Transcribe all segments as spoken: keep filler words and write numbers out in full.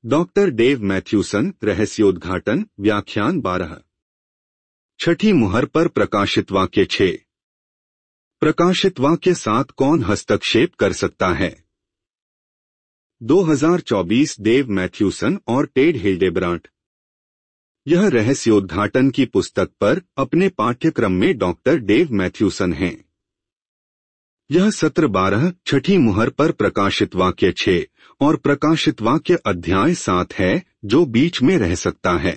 Doctor Dave मैथ्यूसन, रहस्योद्घाटन, व्याख्यान बारह। छठी मुहर पर प्रकाशित वाक्य छह। प्रकाशित वाक्य सात कौन हस्तक्षेप कर सकता है? दो हज़ार चौबीस डेव मैथ्यूसन और टेड हिल्डेब्रांट। यह रहस्योद्घाटन की पुस्तक पर अपने पाठ्यक्रम में डॉक्टर डेव मैथ्यूसन हैं। यह सत्र बारह, छठी मुहर पर प्रकाशित वाक्य छह और प्रकाशित वाक्य अध्याय सात है, जो बीच में रह सकता है।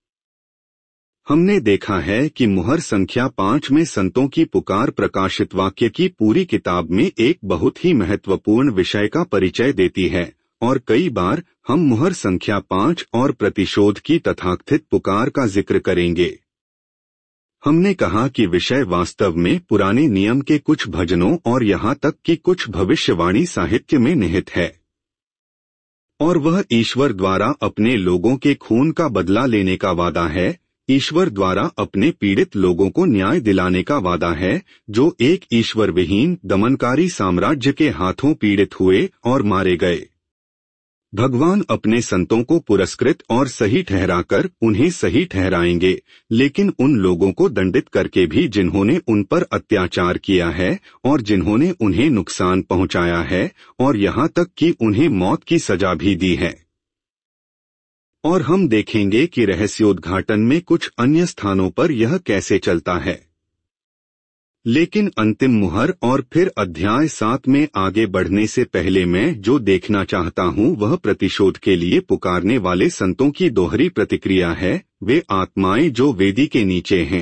हमने देखा है कि मुहर संख्या पाँच में संतों की पुकार प्रकाशित वाक्य की पूरी किताब में एक बहुत ही महत्वपूर्ण विषय का परिचय देती है, और कई बार हम मुहर संख्या पाँच और प्रतिशोध की तथाकथित पुकार का जिक्र करेंगे। हमने कहा कि विषय वास्तव में पुराने नियम के कुछ भजनों और यहाँ तक कि कुछ भविष्यवाणी साहित्य में निहित है, और वह ईश्वर द्वारा अपने लोगों के खून का बदला लेने का वादा है। ईश्वर द्वारा अपने पीड़ित लोगों को न्याय दिलाने का वादा है, जो एक ईश्वर विहीन दमनकारी साम्राज्य के हाथों पीड़ित हुए और मारे गए। भगवान अपने संतों को पुरस्कृत और सही ठहराकर उन्हें सही ठहराएंगे, लेकिन उन लोगों को दंडित करके भी जिन्होंने उन पर अत्याचार किया है और जिन्होंने उन्हें नुकसान पहुंचाया है, और यहाँ तक कि उन्हें मौत की सजा भी दी है। और हम देखेंगे कि रहस्योद्घाटन में कुछ अन्य स्थानों पर यह कैसे चलता है। लेकिन अंतिम मुहर और फिर अध्याय सात में आगे बढ़ने से पहले मैं जो देखना चाहता हूँ वह प्रतिशोध के लिए पुकारने वाले संतों की दोहरी प्रतिक्रिया है। वे आत्माएं जो वेदी के नीचे हैं।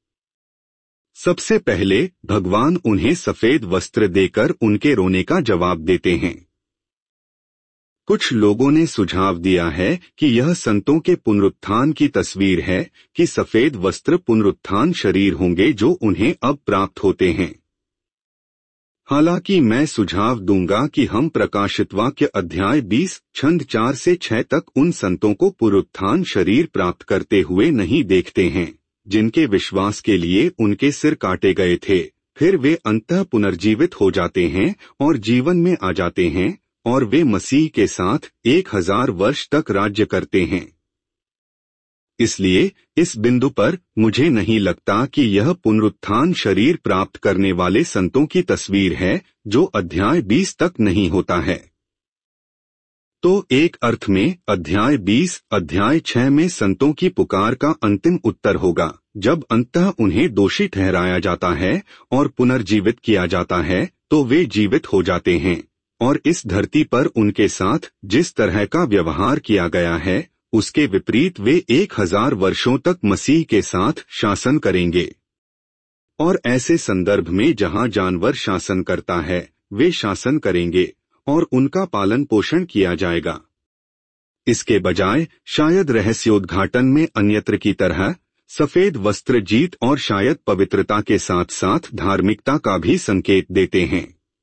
सबसे पहले भगवान उन्हें सफेद वस्त्र देकर उनके रोने का जवाब देते हैं। कुछ लोगों ने सुझाव दिया है कि यह संतों के पुनरुत्थान की तस्वीर है, कि सफेद वस्त्र पुनरुत्थान शरीर होंगे जो उन्हें अब प्राप्त होते हैं। हालांकि मैं सुझाव दूंगा कि हम प्रकाशित वाक्य अध्याय बीस छंद चार से छह तक उन संतों को पुनरुत्थान शरीर प्राप्त करते हुए नहीं देखते हैं, जिनके विश्वास के लिए उनके सिर काटे गए थे। फिर वे अंततः पुनर्जीवित हो जाते हैं और जीवन में आ जाते हैं, और वे मसीह के साथ एक हजार वर्ष तक राज्य करते हैं। इसलिए इस बिंदु पर मुझे नहीं लगता कि यह पुनरुत्थान शरीर प्राप्त करने वाले संतों की तस्वीर है, जो अध्याय बीस तक नहीं होता है। तो एक अर्थ में अध्याय बीस अध्याय छह में संतों की पुकार का अंतिम उत्तर होगा, जब अंततः उन्हें दोषी ठहराया जाता है और पुनर्जीवित किया जाता है, तो वे जीवित हो जाते हैं, और इस धरती पर उनके साथ जिस तरह का व्यवहार किया गया है उसके विपरीत वे एक हजार वर्षों तक मसीह के साथ शासन करेंगे। और ऐसे संदर्भ में जहां जानवर शासन करता है, वे शासन करेंगे और उनका पालन पोषण किया जाएगा। इसके बजाय शायद रहस्योद्घाटन में अन्यत्र की तरह सफेद वस्त्र जीत और शायद पवित्रता के साथ साथ धार्मिकता का भी संकेत देते हैं।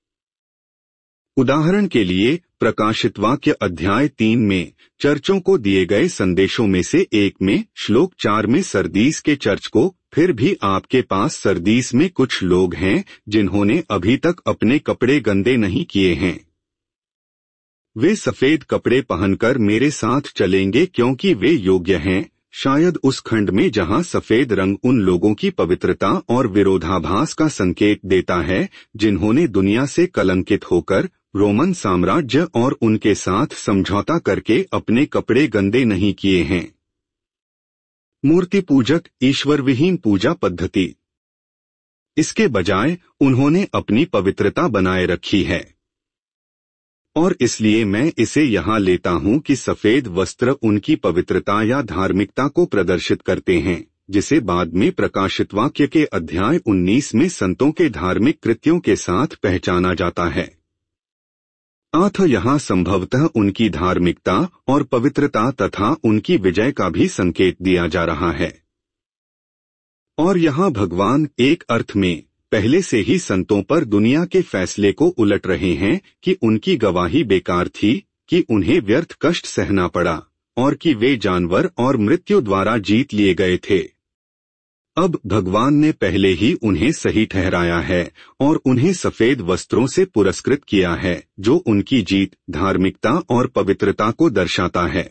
उदाहरण के लिए प्रकाशित वाक्य अध्याय तीन में चर्चों को दिए गए संदेशों में से एक में श्लोक चार में सरदीस के चर्च को, फिर भी आपके पास सरदीस में कुछ लोग हैं जिन्होंने अभी तक अपने कपड़े गंदे नहीं किए हैं। वे सफेद कपड़े पहनकर मेरे साथ चलेंगे क्योंकि वे योग्य हैं। शायद उस खंड में जहां सफेद रंग उन लोगों की पवित्रता और विरोधाभास का संकेत देता है जिन्होंने दुनिया से कलंकित होकर रोमन साम्राज्य और उनके साथ समझौता करके अपने कपड़े गंदे नहीं किए हैं। मूर्ति पूजक ईश्वर विहीन पूजा पद्धति। इसके बजाय उन्होंने अपनी पवित्रता बनाए रखी है, और इसलिए मैं इसे यहाँ लेता हूँ कि सफेद वस्त्र उनकी पवित्रता या धार्मिकता को प्रदर्शित करते हैं, जिसे बाद में प्रकाशित वाक्य के अध्याय उन्नीस में संतों के धार्मिक कृत्यों के साथ पहचाना जाता है। अतः यहाँ संभवतः उनकी धार्मिकता और पवित्रता तथा उनकी विजय का भी संकेत दिया जा रहा है। और यहाँ भगवान एक अर्थ में पहले से ही संतों पर दुनिया के फैसले को उलट रहे हैं कि उनकी गवाही बेकार थी, कि उन्हें व्यर्थ कष्ट सहना पड़ा, और कि वे जानवर और मृत्यु द्वारा जीत लिए गए थे। अब भगवान ने पहले ही उन्हें सही ठहराया है और उन्हें सफेद वस्त्रों से पुरस्कृत किया है, जो उनकी जीत, धार्मिकता और पवित्रता को दर्शाता है।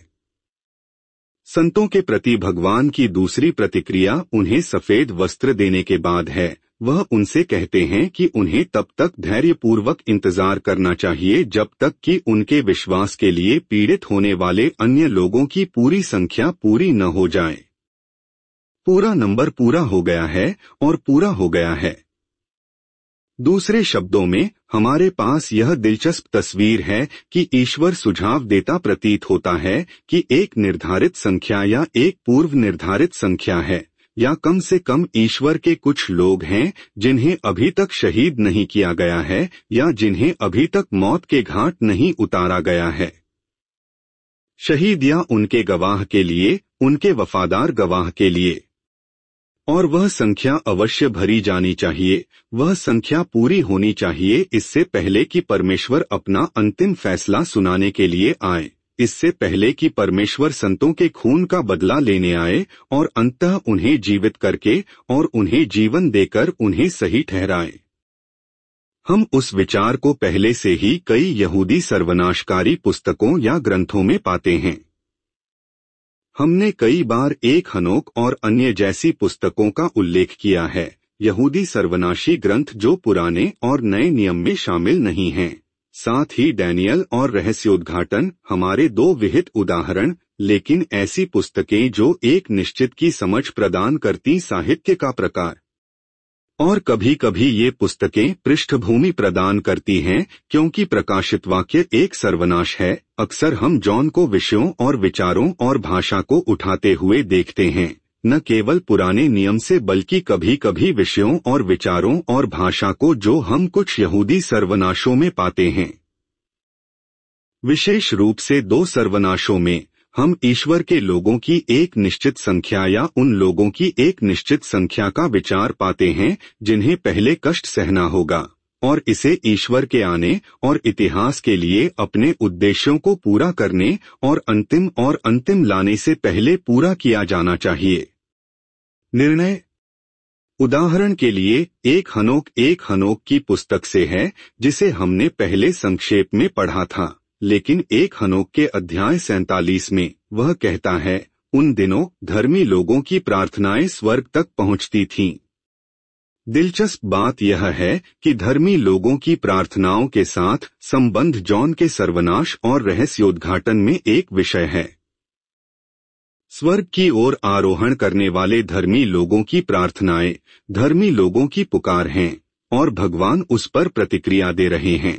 संतों के प्रति भगवान की दूसरी प्रतिक्रिया उन्हें सफेद वस्त्र देने के बाद है। वह उनसे कहते हैं कि उन्हें तब तक धैर्यपूर्वक इंतजार करना चाहिए जब तक कि उनके विश्वास के लिए पीड़ित होने वाले अन्य लोगों की पूरी संख्या पूरी न हो जाए। पूरा नंबर पूरा हो गया है और पूरा हो गया है। दूसरे शब्दों में, हमारे पास यह दिलचस्प तस्वीर है कि ईश्वर सुझाव देता प्रतीत होता है कि एक निर्धारित संख्या या एक पूर्व निर्धारित संख्या है, या कम से कम ईश्वर के कुछ लोग हैं जिन्हें अभी तक शहीद नहीं किया गया है या जिन्हें अभी तक मौत के घाट नहीं उतारा गया है। शहीद या उनके गवाह के लिए, उनके वफादार गवाह के लिए। और वह संख्या अवश्य भरी जानी चाहिए, वह संख्या पूरी होनी चाहिए इससे पहले कि परमेश्वर अपना अंतिम फैसला सुनाने के लिए आए, इससे पहले कि परमेश्वर संतों के खून का बदला लेने आए और अंततः उन्हें जीवित करके और उन्हें जीवन देकर उन्हें सही ठहराए। हम उस विचार को पहले से ही कई यहूदी सर्वनाशकारी पुस्तकों या ग्रंथों में पाते हैं। हमने कई बार एक हनोक और अन्य जैसी पुस्तकों का उल्लेख किया है, यहूदी सर्वनाशी ग्रंथ जो पुराने और नए नियम में शामिल नहीं हैं। साथ ही डैनियल और रहस्योद्घाटन हमारे दो विहित उदाहरण, लेकिन ऐसी पुस्तकें जो एक निश्चित की समझ प्रदान करती साहित्य का प्रकार। और कभी कभी ये पुस्तकें पृष्ठभूमि प्रदान करती हैं, क्योंकि प्रकाशित वाक्य एक सर्वनाश है। अक्सर हम जॉन को विषयों और विचारों और भाषा को उठाते हुए देखते हैं, न केवल पुराने नियम से बल्कि कभी कभी विषयों और विचारों और भाषा को जो हम कुछ यहूदी सर्वनाशों में पाते हैं। विशेष रूप से दो सर्वनाशों में हम ईश्वर के लोगों की एक निश्चित संख्या या उन लोगों की एक निश्चित संख्या का विचार पाते हैं जिन्हें पहले कष्ट सहना होगा, और इसे ईश्वर के आने और इतिहास के लिए अपने उद्देश्यों को पूरा करने और अंतिम और अंतिम लाने से पहले पूरा किया जाना चाहिए। निर्णय। उदाहरण के लिए, एक हनोक एक हनोक की पुस्तक से है जिसे हमने पहले संक्षेप में पढ़ा था, लेकिन एक हनोक के अध्याय सैंतालीस में वह कहता है, उन दिनों धर्मी लोगों की प्रार्थनाएं स्वर्ग तक पहुंचती थीं। दिलचस्प बात यह है कि धर्मी लोगों की प्रार्थनाओं के साथ संबंध जॉन के सर्वनाश और रहस्योद्घाटन में एक विषय है। स्वर्ग की ओर आरोहण करने वाले धर्मी लोगों की प्रार्थनाएं धर्मी लोगों की पुकार हैं और भगवान उस पर प्रतिक्रिया दे रहे हैं।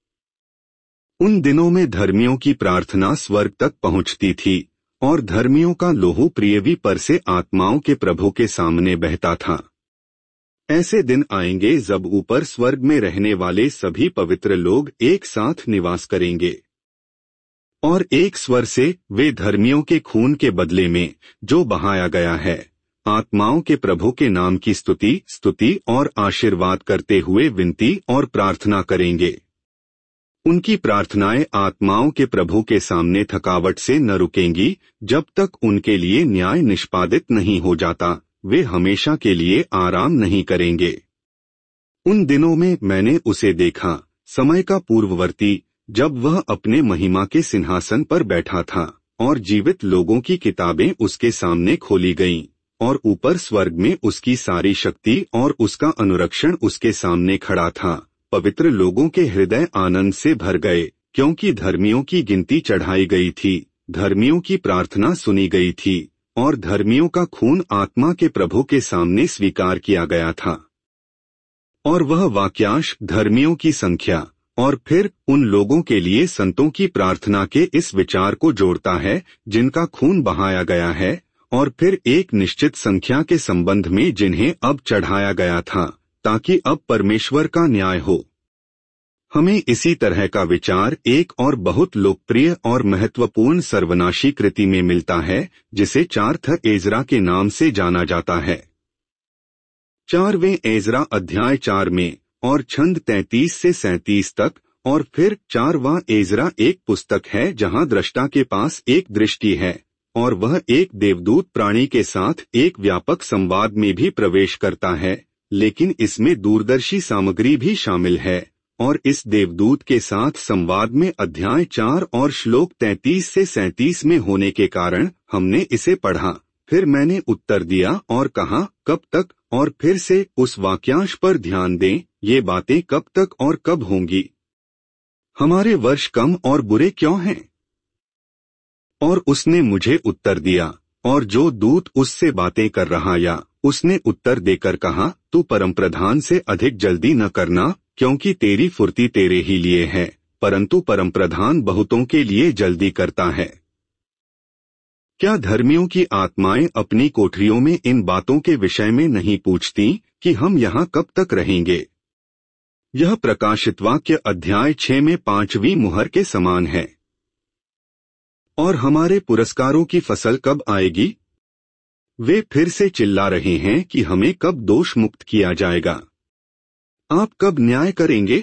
उन दिनों में धर्मियों की प्रार्थना स्वर्ग तक पहुंचती थी और धर्मियों का लोहू प्रियवी पर से आत्माओं के प्रभु के सामने बहता था। ऐसे दिन आएंगे जब ऊपर स्वर्ग में रहने वाले सभी पवित्र लोग एक साथ निवास करेंगे और एक स्वर से वे धर्मियों के खून के बदले में जो बहाया गया है आत्माओं के प्रभु के नाम की स्तुति स्तुति और आशीर्वाद करते हुए विनती और प्रार्थना करेंगे। उनकी प्रार्थनाएं आत्माओं के प्रभु के सामने थकावट से न रुकेंगी जब तक उनके लिए न्याय निष्पादित नहीं हो जाता। वे हमेशा के लिए आराम नहीं करेंगे। उन दिनों में मैंने उसे देखा, समय का पूर्ववर्ती, जब वह अपने महिमा के सिंहासन पर बैठा था और जीवित लोगों की किताबें उसके सामने खोली गईं, और ऊपर स्वर्ग में उसकी सारी शक्ति और उसका अनुरक्षण उसके सामने खड़ा था। पवित्र लोगों के हृदय आनंद से भर गए, क्योंकि धर्मियों की गिनती चढ़ाई गई थी, धर्मियों की प्रार्थना सुनी गई थी और धर्मियों का खून आत्मा के प्रभु के सामने स्वीकार किया गया था। और वह वाक्यांश धर्मियों की संख्या और फिर उन लोगों के लिए संतों की प्रार्थना के इस विचार को जोड़ता है जिनका खून बहाया गया है, और फिर एक निश्चित संख्या के संबंध में जिन्हें अब चढ़ाया गया था ताकि अब परमेश्वर का न्याय हो। हमें इसी तरह का विचार एक और बहुत लोकप्रिय और महत्वपूर्ण सर्वनाशी कृति में मिलता है जिसे चार्थ एजरा के नाम से जाना जाता है। चारवें एजरा अध्याय चार में और छंद तैंतीस से सैंतीस तक, और फिर चारवां एजरा एक पुस्तक है जहां दृष्टा के पास एक दृष्टि है और वह एक देवदूत प्राणी के साथ एक व्यापक संवाद में भी प्रवेश करता है, लेकिन इसमें दूरदर्शी सामग्री भी शामिल है। और इस देवदूत के साथ संवाद में अध्याय चार और श्लोक तैंतीस से सैंतीस में होने के कारण हमने इसे पढ़ा। फिर मैंने उत्तर दिया और कहा, कब तक? और फिर से उस वाक्यांश पर ध्यान दें, ये बातें कब तक और कब होंगी? हमारे वर्ष कम और बुरे क्यों हैं? और उसने मुझे उत्तर दिया, और जो दूत उससे बातें कर रहा या उसने उत्तर देकर कहा, तू परमप्रधान से अधिक जल्दी न करना, क्योंकि तेरी फुर्ती तेरे ही लिए है, परंतु परमप्रधान बहुतों के लिए जल्दी करता है। क्या धर्मियों की आत्माएं अपनी कोठरियों में इन बातों के विषय में नहीं पूछती कि हम यहाँ कब तक रहेंगे? यह प्रकाशित वाक्य अध्याय छह में पांचवी मुहर के समान है। और हमारे पुरस्कारों की फसल कब आएगी? वे फिर से चिल्ला रहे हैं कि हमें कब दोष मुक्त किया जाएगा। आप कब न्याय करेंगे?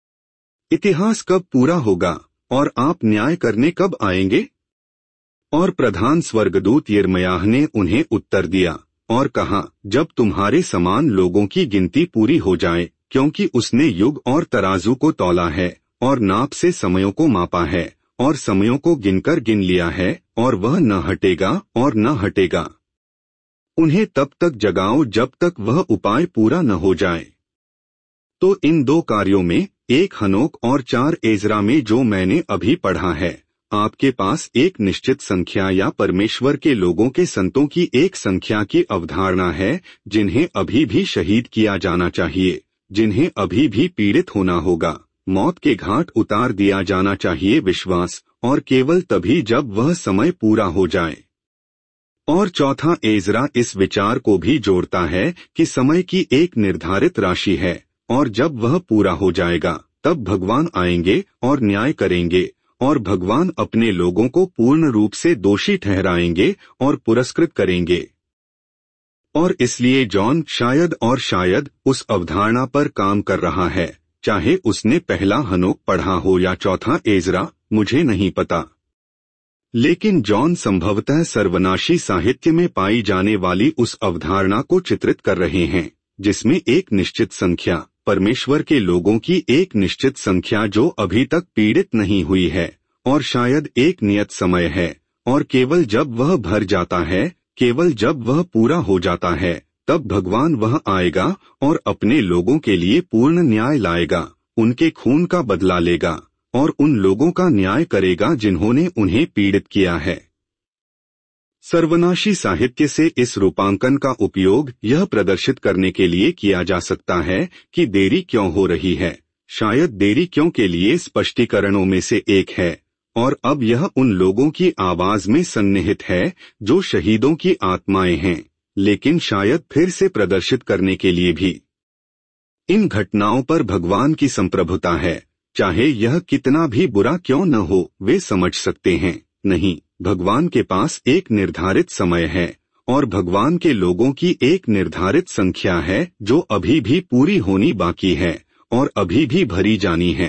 इतिहास कब पूरा होगा और आप न्याय करने कब आएंगे? और प्रधान स्वर्गदूत यिर्मयाह ने उन्हें उत्तर दिया और कहा, जब तुम्हारे समान लोगों की गिनती पूरी हो जाए, क्योंकि उसने युग और तराजू को तौला है और नाप से समयों को मापा है और समयों को गिनकर गिन लिया है, और वह न हटेगा और न हटेगा। उन्हें तब तक जगाओ जब तक वह उपाय पूरा न हो जाए। तो इन दो कार्यों में, एक हनोक और चार एजरा में जो मैंने अभी पढ़ा है, आपके पास एक निश्चित संख्या या परमेश्वर के लोगों के संतों की एक संख्या की अवधारणा है, जिन्हें अभी भी शहीद किया जाना चाहिए, जिन्हें अभी भी पीड़ित होना होगा, मौत के घाट उतार दिया जाना चाहिए विश्वास, और केवल तभी जब वह समय पूरा हो जाए। और चौथा एजरा इस विचार को भी जोड़ता है कि समय की एक निर्धारित राशि है, और जब वह पूरा हो जाएगा तब भगवान आएंगे और न्याय करेंगे, और भगवान अपने लोगों को पूर्ण रूप से दोषी ठहराएंगे और पुरस्कृत करेंगे। और इसलिए जॉन शायद और शायद उस अवधारणा पर काम कर रहा है, चाहे उसने पहला हनोक पढ़ा हो या चौथा एजरा, मुझे नहीं पता। लेकिन जॉन संभवतः सर्वनाशी साहित्य में पाई जाने वाली उस अवधारणा को चित्रित कर रहे हैं, जिसमें एक निश्चित संख्या, परमेश्वर के लोगों की एक निश्चित संख्या जो अभी तक पीड़ित नहीं हुई है, और शायद एक नियत समय है, और केवल जब वह भर जाता है, केवल जब वह पूरा हो जाता है, तब भगवान वह आएगा और अपने लोगों के लिए पूर्ण न्याय लाएगा, उनके खून का बदला लेगा, और उन लोगों का न्याय करेगा जिन्होंने उन्हें पीड़ित किया है। सर्वनाशी साहित्य से इस रूपांकन का उपयोग यह प्रदर्शित करने के लिए किया जा सकता है कि देरी क्यों हो रही है। शायद देरी क्यों के लिए स्पष्टीकरणों में से एक है, और अब यह उन लोगों की आवाज में सन्निहित है जो शहीदों की आत्माएं हैं, लेकिन शायद फिर से प्रदर्शित करने के लिए भी। इन घटनाओं पर भगवान की संप्रभुता है, चाहे यह कितना भी बुरा क्यों न हो, वे समझ सकते हैं। नहीं, भगवान के पास एक निर्धारित समय है, और भगवान के लोगों की एक निर्धारित संख्या है जो अभी भी पूरी होनी बाकी है और अभी भी भरी जानी है।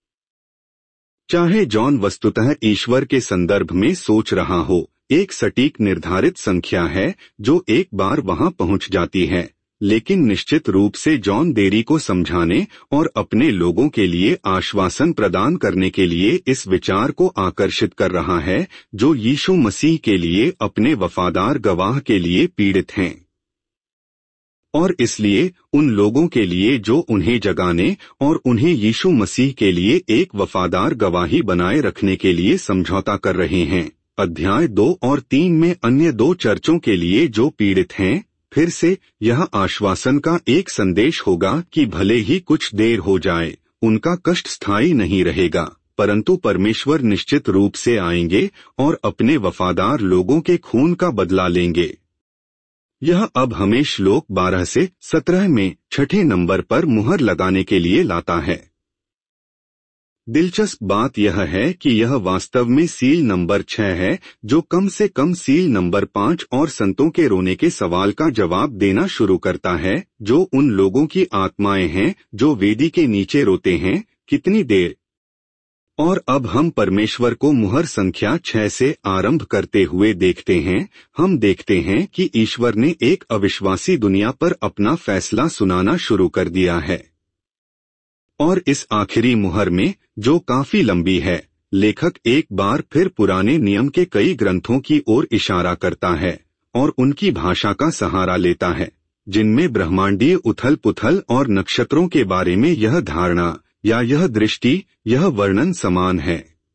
चाहे जॉन वस्तुतः ईश्वर के संदर्भ में सोच रहा हो, एक सटीक निर्धारित संख्या है जो एक बार वहां पहुंच जाती है, लेकिन निश्चित रूप से जॉन देरी को समझाने और अपने लोगों के लिए आश्वासन प्रदान करने के लिए इस विचार को आकर्षित कर रहा है जो यीशु मसीह के लिए अपने वफादार गवाह के लिए पीड़ित हैं। और इसलिए उन लोगों के लिए जो उन्हें जगाने और उन्हें यीशु मसीह के लिए एक वफादार गवाही बनाए रखने के लिए समझौता कर रहे हैं। अध्याय दो और तीन में अन्य दो चर्चों के लिए जो पीड़ित हैं, फिर से यह आश्वासन का एक संदेश होगा कि भले ही कुछ देर हो जाए, उनका कष्ट स्थायी नहीं रहेगा, परंतु परमेश्वर निश्चित रूप से आएंगे और अपने वफादार लोगों के खून का बदला लेंगे। यह अब हमें श्लोक बारह से सत्रह में छठे नंबर पर मुहर लगाने के लिए लाता है। दिलचस्प बात यह है कि यह वास्तव में सील नंबर छह है, जो कम से कम सील नंबर पाँच और संतों के रोने के सवाल का जवाब देना शुरू करता है, जो उन लोगों की आत्माएं हैं जो वेदी के नीचे रोते हैं, कितनी देर। और अब हम परमेश्वर को मुहर संख्या छह से आरंभ करते हुए देखते हैं। हम देखते हैं कि ईश्वर ने एक अविश्वासी दुनिया पर अपना फैसला सुनाना शुरू कर दिया है। और इस आखिरी मुहर में, जो काफी लंबी है, लेखक एक बार फिर पुराने नियम के कई ग्रंथों की ओर इशारा करता है और उनकी भाषा का सहारा लेता है, जिनमें ब्रह्मांडीय उथल पुथल और नक्षत्रों के बारे में यह धारणा या यह दृष्टि, यह वर्णन समान है।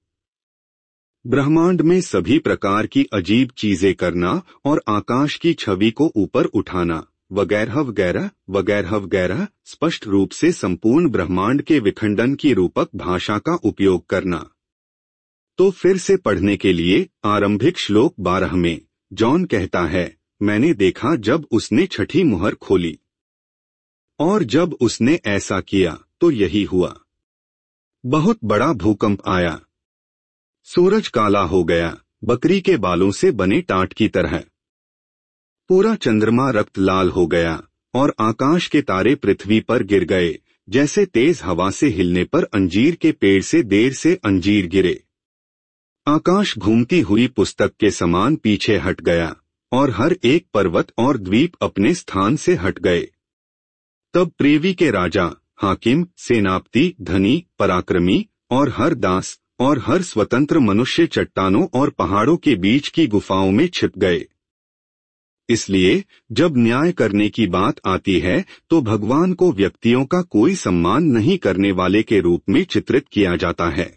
ब्रह्मांड में सभी प्रकार की अजीब चीजें करना और आकाश की छवि को ऊपर उठाना वगैरह वगैरह वगैरह वगैरह स्पष्ट रूप से संपूर्ण ब्रह्मांड के विखंडन की रूपक भाषा का उपयोग करना। तो फिर से पढ़ने के लिए आरंभिक श्लोक बारह में जॉन कहता है, मैंने देखा जब उसने छठी मुहर खोली, और जब उसने ऐसा किया तो यही हुआ। बहुत बड़ा भूकंप आया, सूरज काला हो गया, बकरी के बालों से बने टाट की तरह। पूरा चंद्रमा रक्त लाल हो गया और आकाश के तारे पृथ्वी पर गिर गए, जैसे तेज हवा से हिलने पर अंजीर के पेड़ से देर से अंजीर गिरे। आकाश घूमती हुई पुस्तक के समान पीछे हट गया और हर एक पर्वत और द्वीप अपने स्थान से हट गए। तब पृथ्वी के राजा, हाकिम, सेनापति, धनी, पराक्रमी और हर दास और हर स्वतंत्र मनुष्य चट्टानों और पहाड़ों के बीच की गुफाओं में छिप गए। इसलिए जब न्याय करने की बात आती है तो भगवान को व्यक्तियों का कोई सम्मान नहीं करने वाले के रूप में चित्रित किया जाता है।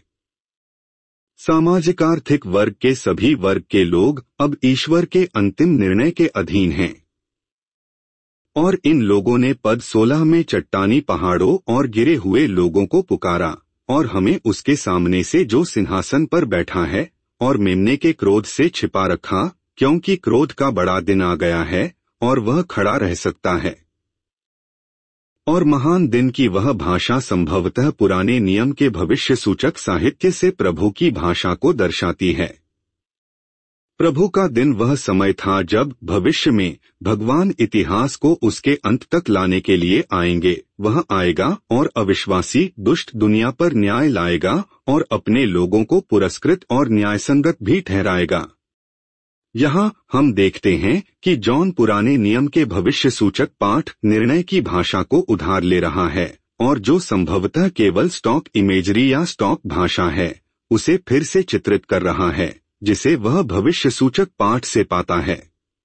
सामाजिक आर्थिक वर्ग के सभी वर्ग के लोग अब ईश्वर के अंतिम निर्णय के अधीन हैं। और इन लोगों ने पद सोलह में चट्टानी पहाड़ों और गिरे हुए लोगों को पुकारा, और हमें उसके सामने से जो सिंहासन पर बैठा है और मेमने के क्रोध से छिपा रखा, क्योंकि क्रोध का बड़ा दिन आ गया है और वह खड़ा रह सकता है। और महान दिन की वह भाषा संभवतः पुराने नियम के भविष्य सूचक साहित्य से प्रभु की भाषा को दर्शाती है। प्रभु का दिन वह समय था जब भविष्य में भगवान इतिहास को उसके अंत तक लाने के लिए आएंगे। वह आएगा और अविश्वासी दुष्ट दुनिया पर न्याय लाएगा और अपने लोगों को पुरस्कृत और न्यायसंगत भी ठहराएगा। यहाँ हम देखते हैं कि जॉन पुराने नियम के भविष्य सूचक पाठ निर्णय की भाषा को उधार ले रहा है, और जो संभवतः केवल स्टॉक इमेजरी या स्टॉक भाषा है, उसे फिर से चित्रित कर रहा है, जिसे वह भविष्य सूचक पाठ से पाता है।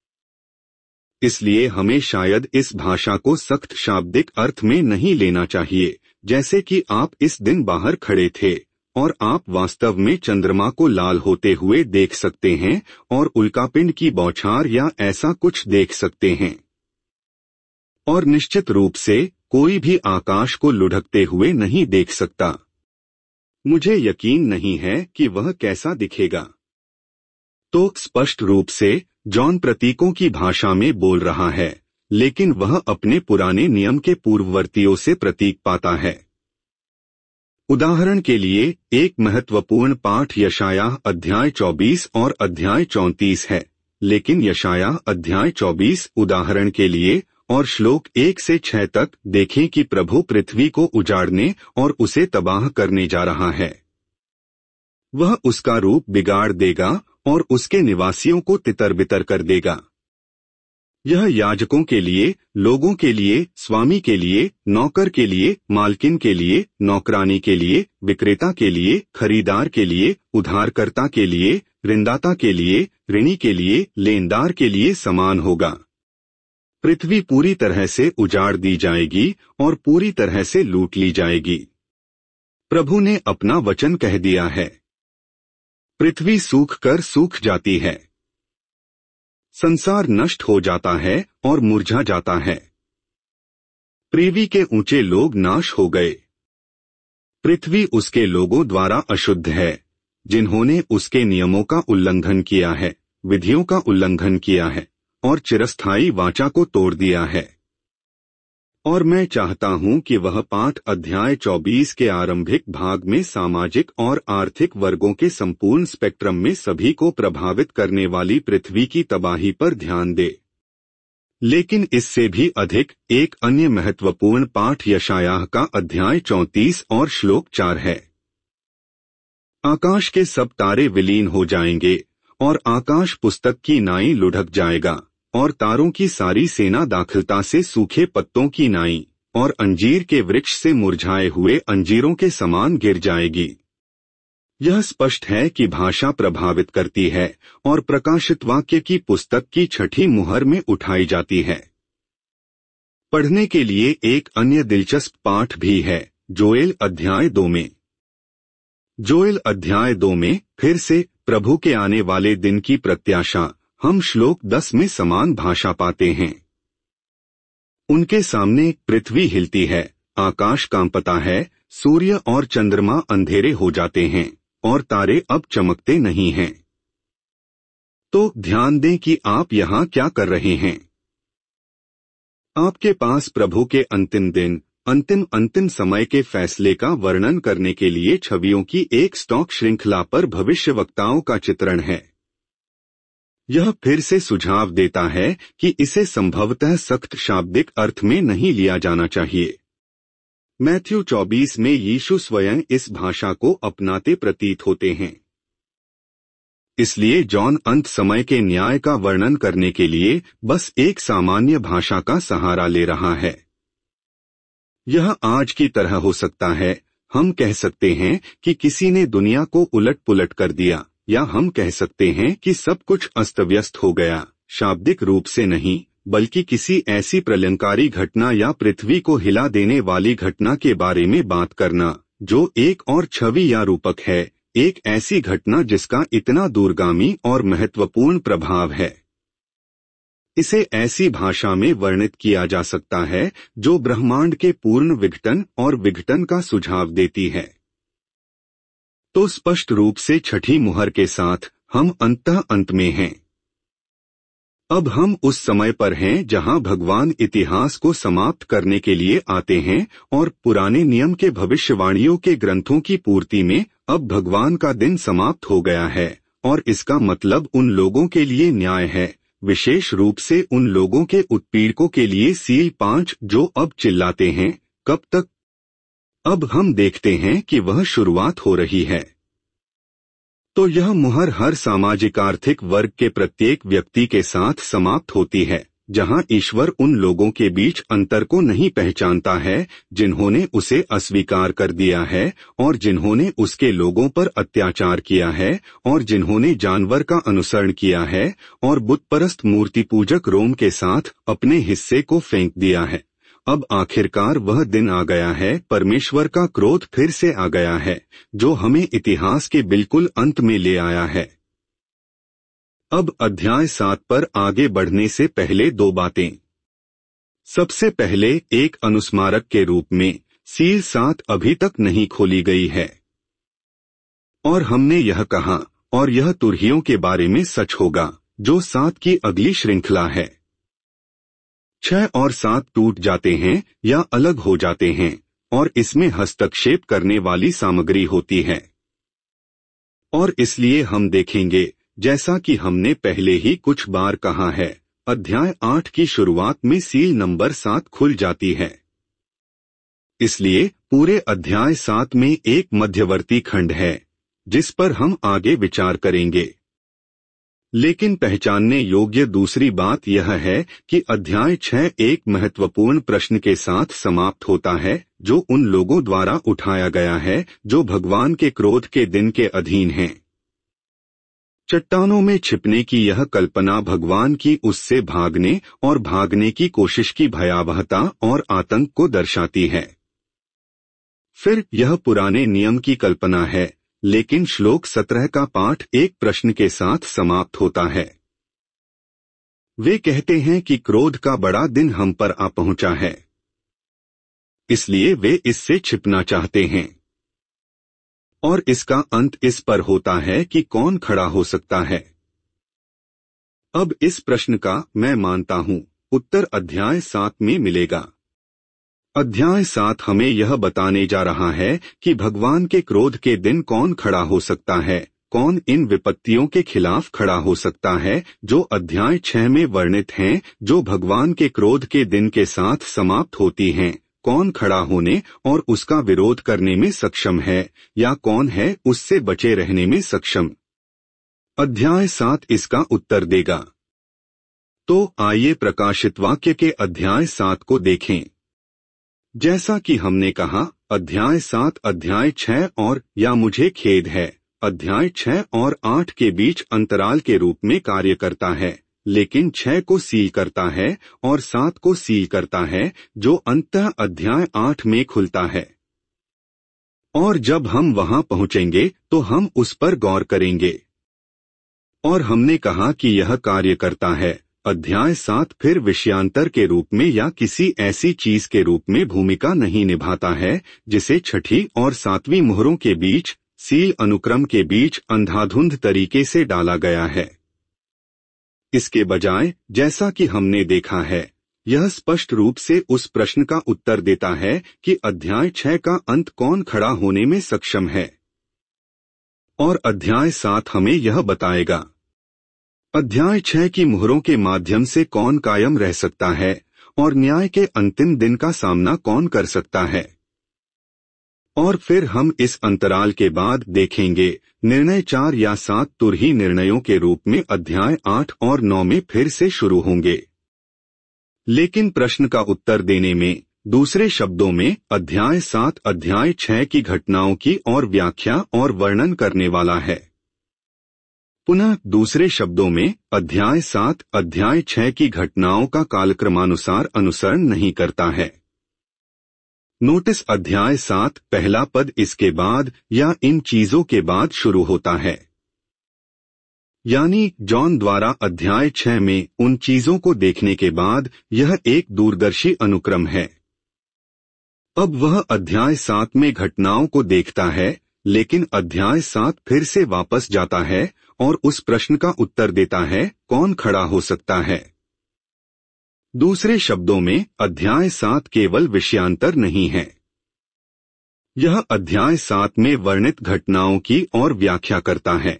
इसलिए हमें शायद इस भाषा को सख्त शाब्दिक अर्थ में नहीं लेना चाहिए, जैसे कि आप इस दिन बाहर खड़े थे और आप वास्तव में चंद्रमा को लाल होते हुए देख सकते हैं और उल्कापिंड की बौछार या ऐसा कुछ देख सकते हैं। और निश्चित रूप से कोई भी आकाश को लुढ़कते हुए नहीं देख सकता। मुझे यकीन नहीं है कि वह कैसा दिखेगा। तो स्पष्ट रूप से जॉन प्रतीकों की भाषा में बोल रहा है, लेकिन वह अपने पुराने नियम के पूर्ववर्तियों से प्रतीक पाता है। उदाहरण के लिए एक महत्वपूर्ण पाठ यशायाह अध्याय चौबीस और अध्याय चौंतीस है, लेकिन यशायाह अध्याय चौबीस उदाहरण के लिए और श्लोक एक से छह तक देखें कि प्रभु पृथ्वी को उजाड़ने और उसे तबाह करने जा रहा है। वह उसका रूप बिगाड़ देगा और उसके निवासियों को तितर-बितर कर देगा। यह याजकों के लिए, लोगों के लिए, स्वामी के लिए, नौकर के लिए, मालकिन के लिए, नौकरानी के लिए, विक्रेता के लिए, खरीदार के लिए, उधारकर्ता के लिए, ऋणदाता के लिए, ऋणी के लिए, लेनदार के लिए समान होगा। पृथ्वी पूरी तरह से उजाड़ दी जाएगी और पूरी तरह से लूट ली जाएगी। प्रभु ने अपना वचन कह दिया है। पृथ्वी सूख कर सूख जाती है, संसार नष्ट हो जाता है और मुरझा जाता है। पृथ्वी के ऊंचे लोग नाश हो गए। पृथ्वी उसके लोगों द्वारा अशुद्ध है, जिन्होंने उसके नियमों का उल्लंघन किया है, विधियों का उल्लंघन किया है और चिरस्थायी वाचा को तोड़ दिया है। और मैं चाहता हूं कि वह पाठ अध्याय चौबीस के आरंभिक भाग में सामाजिक और आर्थिक वर्गों के संपूर्ण स्पेक्ट्रम में सभी को प्रभावित करने वाली पृथ्वी की तबाही पर ध्यान दे। लेकिन इससे भी अधिक एक अन्य महत्वपूर्ण पाठ यशायाह का अध्याय चौंतीस और श्लोक चार है। आकाश के सब तारे विलीन हो जाएंगे और आकाश पुस्तक की नाई लुढ़क जाएगा और तारों की सारी सेना दाखिलता से सूखे पत्तों की नाई और अंजीर के वृक्ष से मुरझाए हुए अंजीरों के समान गिर जाएगी। यह स्पष्ट है कि भाषा प्रभावित करती है और प्रकाशित वाक्य की पुस्तक की छठी मुहर में उठाई जाती है। पढ़ने के लिए एक अन्य दिलचस्प पाठ भी है जोएल अध्याय दो में। जोएल अध्याय दो में फिर से प्रभु के आने वाले दिन की प्रत्याशा हम श्लोक दस में समान भाषा पाते हैं। उनके सामने पृथ्वी हिलती है, आकाश कांपता है, सूर्य और चंद्रमा अंधेरे हो जाते हैं और तारे अब चमकते नहीं हैं। तो ध्यान दें कि आप यहाँ क्या कर रहे हैं। आपके पास प्रभु के अंतिम दिन, अंतिम अंतिम समय के फैसले का वर्णन करने के लिए छवियों की एक स्टॉक श्रृंखला पर भविष्यवक्ताओं का चित्रण है। यह फिर से सुझाव देता है कि इसे संभवतः सख्त शाब्दिक अर्थ में नहीं लिया जाना चाहिए। मैथ्यू चौबीस में यीशु स्वयं इस भाषा को अपनाते प्रतीत होते हैं। इसलिए जॉन अंत समय के न्याय का वर्णन करने के लिए बस एक सामान्य भाषा का सहारा ले रहा है। यह आज की तरह हो सकता है, हम कह सकते हैं कि किसी ने दुनिया को उलट पुलट कर दिया, या हम कह सकते हैं कि सब कुछ अस्त व्यस्त हो गया, शाब्दिक रूप से नहीं बल्कि किसी ऐसी प्रलयंकारी घटना या पृथ्वी को हिला देने वाली घटना के बारे में बात करना जो एक और छवि या रूपक है, एक ऐसी घटना जिसका इतना दूरगामी और महत्वपूर्ण प्रभाव है। इसे ऐसी भाषा में वर्णित किया जा सकता है जो ब्रह्मांड के पूर्ण विघटन और विघटन का सुझाव देती है। तो स्पष्ट रूप से छठी मुहर के साथ हम अंततः अंत में हैं। अब हम उस समय पर हैं जहां भगवान इतिहास को समाप्त करने के लिए आते हैं और पुराने नियम के भविष्यवाणियों के ग्रंथों की पूर्ति में अब भगवान का दिन समाप्त हो गया है और इसका मतलब उन लोगों के लिए न्याय है, विशेष रूप से उन लोगों के उत्पीड़कों के लिए सील पांच जो अब चिल्लाते हैं, कब तक? अब हम देखते हैं कि वह शुरुआत हो रही है। तो यह मुहर हर सामाजिक आर्थिक वर्ग के प्रत्येक व्यक्ति के साथ समाप्त होती है, जहां ईश्वर उन लोगों के बीच अंतर को नहीं पहचानता है जिन्होंने उसे अस्वीकार कर दिया है और जिन्होंने उसके लोगों पर अत्याचार किया है और जिन्होंने जानवर का अनुसरण किया है और बुतपरस्त मूर्ति पूजक रोम के साथ अपने हिस्से को फेंक दिया है। अब आखिरकार वह दिन आ गया है, परमेश्वर का क्रोध फिर से आ गया है जो हमें इतिहास के बिल्कुल अंत में ले आया है। अब अध्याय सात पर आगे बढ़ने से पहले दो बातें। सबसे पहले एक अनुस्मारक के रूप में सील सात अभी तक नहीं खोली गई है और हमने यह कहा और यह तुरहियों के बारे में सच होगा जो सात की अगली श्रृंखला है। छह और सात टूट जाते हैं या अलग हो जाते हैं और इसमें हस्तक्षेप करने वाली सामग्री होती है और इसलिए हम देखेंगे, जैसा कि हमने पहले ही कुछ बार कहा है, अध्याय आठ की शुरुआत में सील नंबर सात खुल जाती है। इसलिए पूरे अध्याय सात में एक मध्यवर्ती खंड है जिस पर हम आगे विचार करेंगे। लेकिन पहचानने योग्य दूसरी बात यह है कि अध्याय छह एक महत्वपूर्ण प्रश्न के साथ समाप्त होता है जो उन लोगों द्वारा उठाया गया है जो भगवान के क्रोध के दिन के अधीन हैं। चट्टानों में छिपने की यह कल्पना भगवान की उससे भागने और भागने की कोशिश की भयावहता और आतंक को दर्शाती है। फिर यह पुराने नियम की कल्पना है, लेकिन श्लोक सत्रह का पाठ एक प्रश्न के साथ समाप्त होता है। वे कहते हैं कि क्रोध का बड़ा दिन हम पर आ पहुंचा है, इसलिए वे इससे छिपना चाहते हैं। और इसका अंत इस पर होता है कि कौन खड़ा हो सकता है। अब इस प्रश्न का मैं मानता हूं उत्तर अध्याय सात में मिलेगा। अध्याय सात हमें यह बताने जा रहा है कि भगवान के क्रोध के दिन कौन खड़ा हो सकता है, कौन इन विपत्तियों के खिलाफ खड़ा हो सकता है जो अध्याय छह में वर्णित हैं, जो भगवान के क्रोध के दिन के साथ समाप्त होती हैं, कौन खड़ा होने और उसका विरोध करने में सक्षम है या कौन है उससे बचे रहने में सक्षम? अध्याय सात इसका उत्तर देगा। तो आइए प्रकाशित वाक्य के अध्याय सात को देखें। जैसा कि हमने कहा, अध्याय सात अध्याय छह और या मुझे खेद है अध्याय छह और आठ के बीच अंतराल के रूप में कार्य करता है, लेकिन छह को सील करता है और सात को सील करता है, जो अंततः अध्याय आठ में खुलता है। और जब हम वहां पहुंचेंगे तो हम उस पर गौर करेंगे। और हमने कहा कि यह कार्य करता है। अध्याय सात फिर विषयांतर के रूप में या किसी ऐसी चीज के रूप में भूमिका नहीं निभाता है जिसे छठी और सातवीं मोहरों के बीच सील अनुक्रम के बीच अंधाधुंध तरीके से डाला गया है। इसके बजाय, जैसा कि हमने देखा है, यह स्पष्ट रूप से उस प्रश्न का उत्तर देता है कि अध्याय छह का अंत कौन खड़ा होने में सक्षम है। और अध्याय सात हमें यह बताएगा। अध्याय छह की मोहरों के माध्यम से कौन कायम रह सकता है और न्याय के अंतिम दिन का सामना कौन कर सकता है। और फिर हम इस अंतराल के बाद देखेंगे निर्णय चार या सात तुरही निर्णयों के रूप में अध्याय आठ और नौ में फिर से शुरू होंगे। लेकिन प्रश्न का उत्तर देने में, दूसरे शब्दों में, अध्याय सात अध्याय छह की घटनाओं की और व्याख्या और वर्णन करने वाला है। पुनः दूसरे शब्दों में, अध्याय सात अध्याय छह की घटनाओं का कालक्रमानुसार अनुसरण नहीं करता है। नोटिस अध्याय सात पहला पद इसके बाद या इन चीजों के बाद शुरू होता है। यानी जॉन द्वारा अध्याय छह में उन चीजों को देखने के बाद यह एक दूरदर्शी अनुक्रम है। अब वह अध्याय सात में घटनाओं को देखता है, लेकिन अध्याय सात फिर से वापस जाता है और उस प्रश्न का उत्तर देता है, कौन खड़ा हो सकता है। दूसरे शब्दों में, अध्याय सात केवल विषयांतर नहीं है। यह अध्याय सात में वर्णित घटनाओं की और व्याख्या करता है।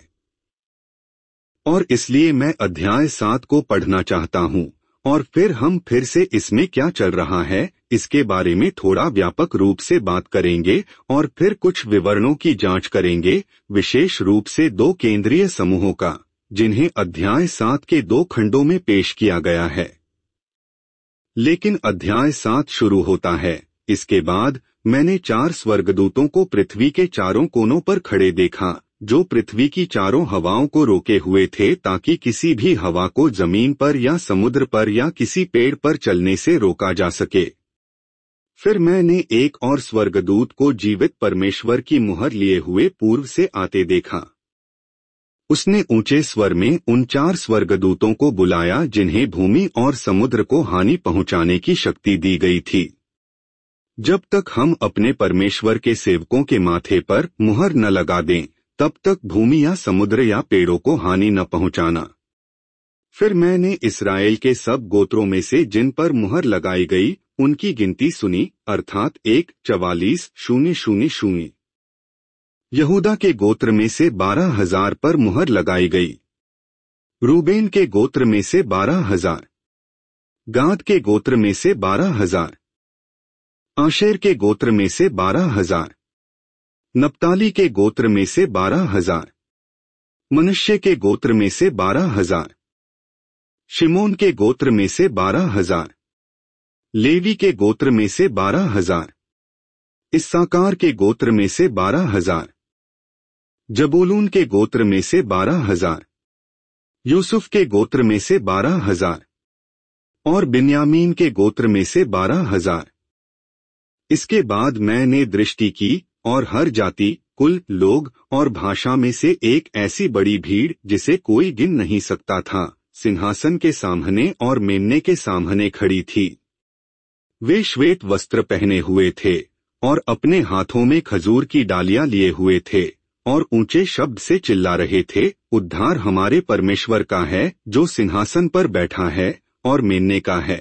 और इसलिए मैं अध्याय सात को पढ़ना चाहता हूं और फिर हम फिर से इसमें क्या चल रहा है इसके बारे में थोड़ा व्यापक रूप से बात करेंगे और फिर कुछ विवरणों की जांच करेंगे, विशेष रूप से दो केंद्रीय समूहों का, जिन्हें अध्याय सात के दो खंडों में पेश किया गया है। लेकिन अध्याय सात शुरू होता है। इसके बाद मैंने चार स्वर्गदूतों को पृथ्वी के चारों कोनों पर खड़े देखा, जो पृथ्वी की चारों हवाओं को रोके हुए थे ताकि किसी भी हवा को जमीन पर या समुद्र पर या किसी पेड़ पर चलने से रोका जा सके। फिर मैंने एक और स्वर्गदूत को जीवित परमेश्वर की मुहर लिए हुए पूर्व से आते देखा। उसने ऊंचे स्वर में उन चार स्वर्गदूतों को बुलाया जिन्हें भूमि और समुद्र को हानि पहुंचाने की शक्ति दी गई थी, जब तक हम अपने परमेश्वर के सेवकों के माथे पर मुहर न लगा दें, तब तक भूमि या समुद्र या पेड़ों को हानि न पहुंचाना। फिर मैंने इस्राएल के सब गोत्रों में से जिन पर मुहर लगाई गई उनकी गिनती सुनी, अर्थात एक चवालीस शून्य शून्य शून्य। यहूदा के गोत्र में से बारह हजार पर मुहर लगाई गई, रूबेन के गोत्र में से बारह हजार, गाद के गोत्र में से बारह हजार, आशेर के गोत्र में से बारह हजार, नप्ताली के गोत्र में से बारह हजार, मनश्शे के गोत्र में से बारह हजार, शिमोन के गोत्र में से बारह हजार, लेवी के गोत्र में से बारह हजार, इस्साकार के गोत्र में से बारह हजार, जबूलून के गोत्र में से बारह हजार, यूसुफ के गोत्र में से बारह हजार और बिन्यामीन के गोत्र में से बारह हजार। इसके बाद मैंने दृष्टि की और हर जाति, कुल, लोग और भाषा में से एक ऐसी बड़ी भीड़ जिसे कोई गिन नहीं सकता था, सिंहासन के सामने और मेमने के सामने खड़ी थी। वे श्वेत वस्त्र पहने हुए थे और अपने हाथों में खजूर की डालियां लिए हुए थे और ऊंचे शब्द से चिल्ला रहे थे, उद्धार हमारे परमेश्वर का है जो सिंहासन पर बैठा है और मेमने का है।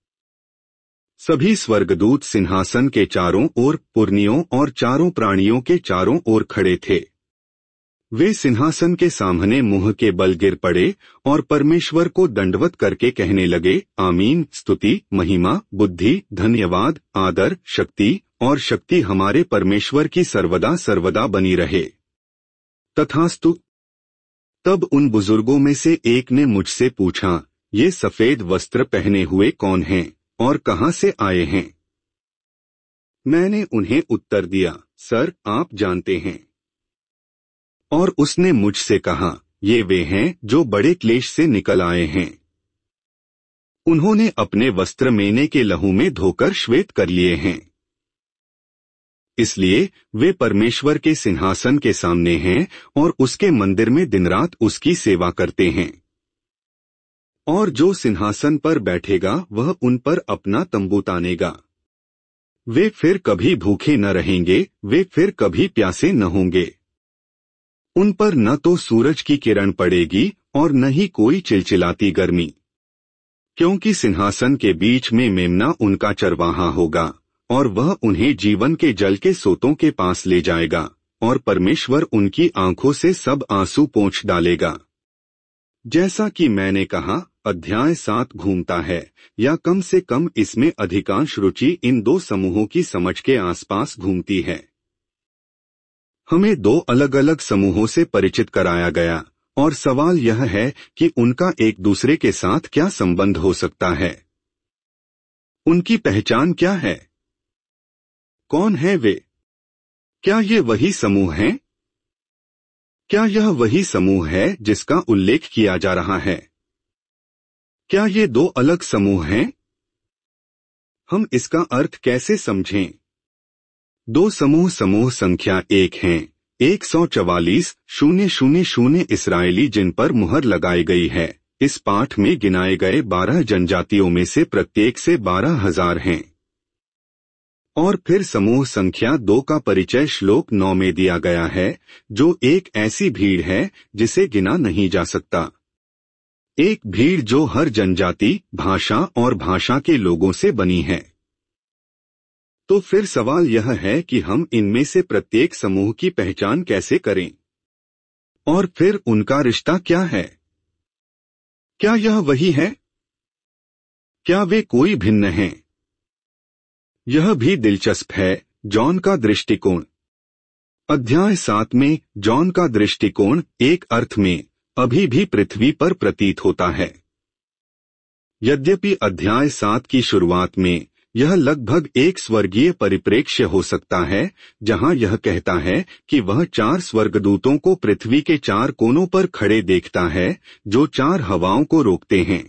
सभी स्वर्गदूत सिंहासन के चारों ओर, पुरनियों और चारों प्राणियों के चारों ओर खड़े थे। वे सिंहासन के सामने मुंह के बल गिर पड़े और परमेश्वर को दंडवत करके कहने लगे, आमीन। स्तुति, महिमा, बुद्धि, धन्यवाद, आदर, शक्ति और शक्ति हमारे परमेश्वर की सर्वदा सर्वदा बनी रहे। तथास्तु। तब उन बुजुर्गों में से एक ने मुझसे पूछा, ये सफेद वस्त्र पहने हुए कौन हैं और कहां से आए हैं? मैंने उन्हें उत्तर दिया, सर, आप जानते हैं। और उसने मुझसे कहा, ये वे हैं जो बड़े क्लेश से निकल आए हैं। उन्होंने अपने वस्त्र मेने के लहू में धोकर श्वेत कर लिए हैं। इसलिए वे परमेश्वर के सिंहासन के सामने हैं और उसके मंदिर में दिन रात उसकी सेवा करते हैं। और जो सिंहासन पर बैठेगा वह उन पर अपना तंबू तानेगा। वे फिर कभी भूखे न रहेंगे, वे फिर कभी प्यासे न होंगे। उन पर न तो सूरज की किरण पड़ेगी और न ही कोई चिलचिलाती गर्मी, क्योंकि सिंहासन के बीच में मेमना उनका चरवाहा होगा और वह उन्हें जीवन के जल के सोतों के पास ले जाएगा और परमेश्वर उनकी आंखों से सब आंसू पोंछ डालेगा। जैसा कि मैंने कहा, अध्याय सात घूमता है, या कम से कम इसमें अधिकांश रुचि इन दो समूहों की समझ के आसपास घूमती है। हमें दो अलग अलग समूहों से परिचित कराया गया और सवाल यह है कि उनका एक दूसरे के साथ क्या संबंध हो सकता है। उनकी पहचान क्या है? कौन है वे? क्या ये वही समूह हैं? क्या यह वही समूह है जिसका उल्लेख किया जा रहा है? क्या ये दो अलग समूह हैं? हम इसका अर्थ कैसे समझें? दो समूह समूह संख्या एक हैं, एक सौ चवालीस शून्य शून्य शून्य इसराइली जिन पर मुहर लगाई गई है। इस पाठ में गिनाए गए बारह जनजातियों में से प्रत्येक से बारह हजार हैं। और फिर समूह संख्या दो का परिचय श्लोक नौ में दिया गया है, जो एक ऐसी भीड़ है जिसे गिना नहीं जा सकता। एक भीड़ जो हर जनजाति, भाषा और भाषा के लोगों से बनी है। तो फिर सवाल यह है कि हम इनमें से प्रत्येक समूह की पहचान कैसे करें? और फिर उनका रिश्ता क्या है? क्या यह वही है? क्या वे कोई भिन्न हैं? यह भी दिलचस्प है, जॉन का दृष्टिकोण। अध्याय सात में जॉन का दृष्टिकोण एक अर्थ में अभी भी पृथ्वी पर प्रतीत होता है। यद्यपि अध्याय सात की शुरुआत में यह लगभग एक स्वर्गीय परिप्रेक्ष्य हो सकता है, जहां यह कहता है कि वह चार स्वर्गदूतों को पृथ्वी के चार कोनों पर खड़े देखता है, जो चार हवाओं को रोकते हैं।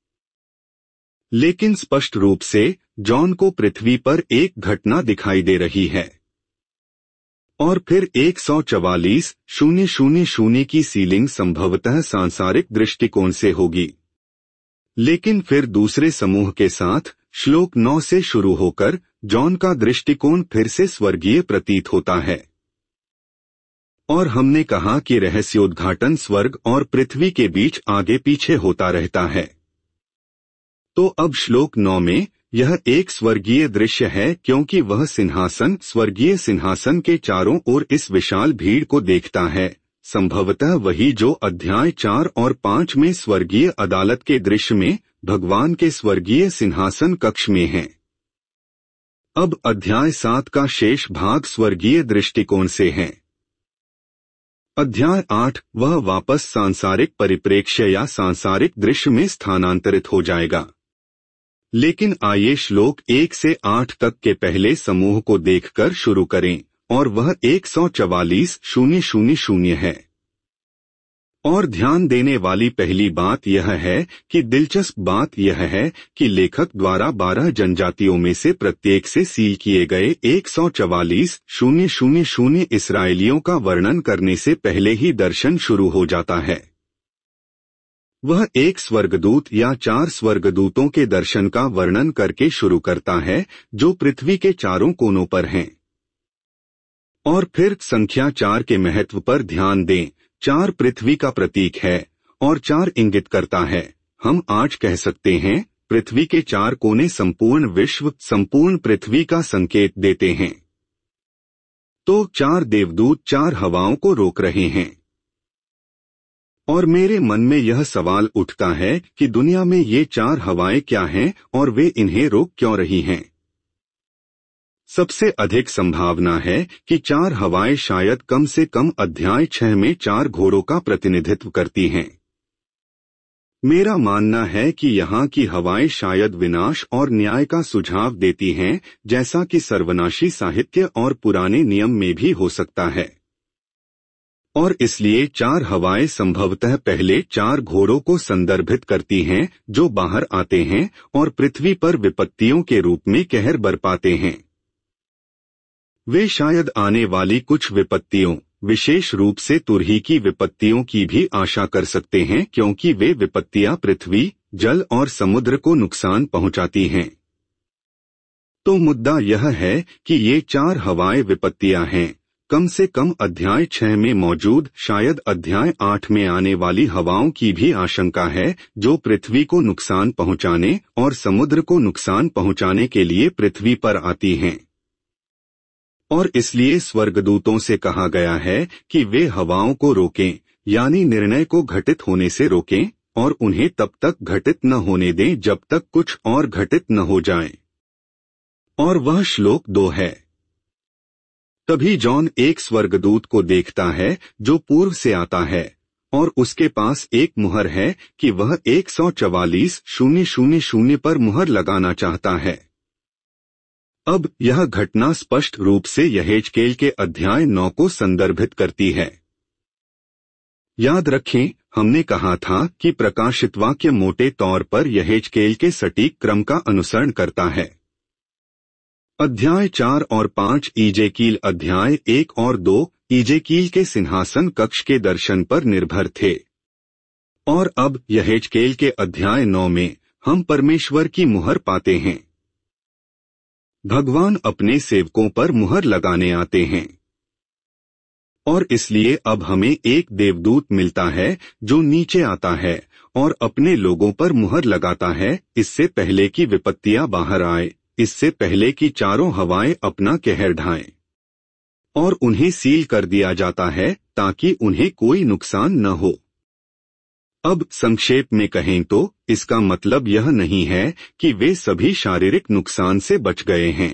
लेकिन स्पष्ट रूप से जॉन को पृथ्वी पर एक घटना दिखाई दे रही है। और फिर एक सौ चवालीस शून्य शून्य शून्य की सीलिंग संभवतः सांसारिक दृष्टिकोण से होगी। लेकिन फिर दूसरे समूह के साथ श्लोक नौ से शुरू होकर जॉन का दृष्टिकोण फिर से स्वर्गीय प्रतीत होता है। और हमने कहा कि रहस्योद्घाटन स्वर्ग और पृथ्वी के बीच आगे पीछे होता रहता है। तो अब श्लोक नौ में यह एक स्वर्गीय दृश्य है, क्योंकि वह सिंहासन स्वर्गीय सिंहासन के चारों ओर इस विशाल भीड़ को देखता है, संभवतः वही जो अध्याय चार और पांच में स्वर्गीय अदालत के दृश्य में भगवान के स्वर्गीय सिंहासन कक्ष में है। अब अध्याय सात का शेष भाग स्वर्गीय दृष्टिकोण से है। अध्याय आठ वह वापस सांसारिक परिप्रेक्ष्य या सांसारिक दृश्य में स्थानांतरित हो जाएगा। लेकिन आइए श्लोक एक से आठ तक के पहले समूह को देखकर शुरू करें, और वह एक सौ चवालीस शून्य शून्य शून्य है। और ध्यान देने वाली पहली बात यह है कि दिलचस्प बात यह है कि लेखक द्वारा बारह जनजातियों में से प्रत्येक से सील किए गए एक सौ चवालीस शून्य शून्य शून्य इसराइलियों का वर्णन करने से पहले ही दर्शन शुरू हो जाता है। वह एक स्वर्गदूत या चार स्वर्गदूतों के दर्शन का वर्णन करके शुरू करता है, जो पृथ्वी के चारों कोनों पर हैं। और फिर संख्या चार के महत्व पर ध्यान दें। चार पृथ्वी का प्रतीक है और चार इंगित करता है। हम आज कह सकते हैं पृथ्वी के चार कोने संपूर्ण विश्व, संपूर्ण पृथ्वी का संकेत देते हैं। तो चार देवदूत चार हवाओं को रोक रहे हैं। और मेरे मन में यह सवाल उठता है कि दुनिया में ये चार हवाएं क्या हैं और वे इन्हें रोक क्यों रही हैं। सबसे अधिक संभावना है कि चार हवाएं शायद कम से कम अध्याय छह में चार घोड़ों का प्रतिनिधित्व करती हैं। मेरा मानना है कि यहाँ की हवाएं शायद विनाश और न्याय का सुझाव देती हैं, जैसा कि सर्वनाशी साहित्य और पुराने नियम में भी हो सकता है। और इसलिए चार हवाएं संभवतः पहले चार घोड़ों को संदर्भित करती हैं जो बाहर आते हैं और पृथ्वी पर विपत्तियों के रूप में कहर बरपाते हैं। वे शायद आने वाली कुछ विपत्तियों, विशेष रूप से तुरही की विपत्तियों की भी आशा कर सकते हैं, क्योंकि वे विपत्तियां पृथ्वी, जल और समुद्र को नुकसान पहुंचाती हैं। तो मुद्दा यह है कि ये चार हवाएं विपत्तियां हैं। कम से कम अध्याय छह में मौजूद शायद अध्याय आठ में आने वाली हवाओं की भी आशंका है, जो पृथ्वी को नुकसान पहुंचाने और समुद्र को नुकसान पहुंचाने के लिए पृथ्वी पर आती हैं। और इसलिए स्वर्गदूतों से कहा गया है कि वे हवाओं को रोकें, यानी निर्णय को घटित होने से रोकें, और उन्हें तब तक घटित न होने दें जब तक कुछ और घटित न हो जाए। और वह श्लोक दो है। तभी जॉन एक स्वर्गदूत को देखता है जो पूर्व से आता है, और उसके पास एक मुहर है कि वह एक सौ चवालीस शून्य शून्य शून्य पर मुहर लगाना चाहता है। अब यह घटना स्पष्ट रूप से यहेजकेल के अध्याय नौ को संदर्भित करती है। याद रखें, हमने कहा था कि प्रकाशित वाक्य मोटे तौर पर यहेजकेल के सटीक क्रम का अनुसरण करता है। अध्याय चार और पांच इजेकील अध्याय एक और दो इजेकील के सिंहासन कक्ष के दर्शन पर निर्भर थे। और अब यहेजकेल के अध्याय नौ में हम परमेश्वर की मुहर पाते हैं। भगवान अपने सेवकों पर मुहर लगाने आते हैं। और इसलिए अब हमें एक देवदूत मिलता है जो नीचे आता है और अपने लोगों पर मुहर लगाता है, इससे पहले कि विपत्तियां बाहर आए, इससे पहले कि चारों हवाएं अपना कहर ढाएं। और उन्हें सील कर दिया जाता है ताकि उन्हें कोई नुकसान न हो। अब संक्षेप में कहें तो इसका मतलब यह नहीं है कि वे सभी शारीरिक नुकसान से बच गए हैं।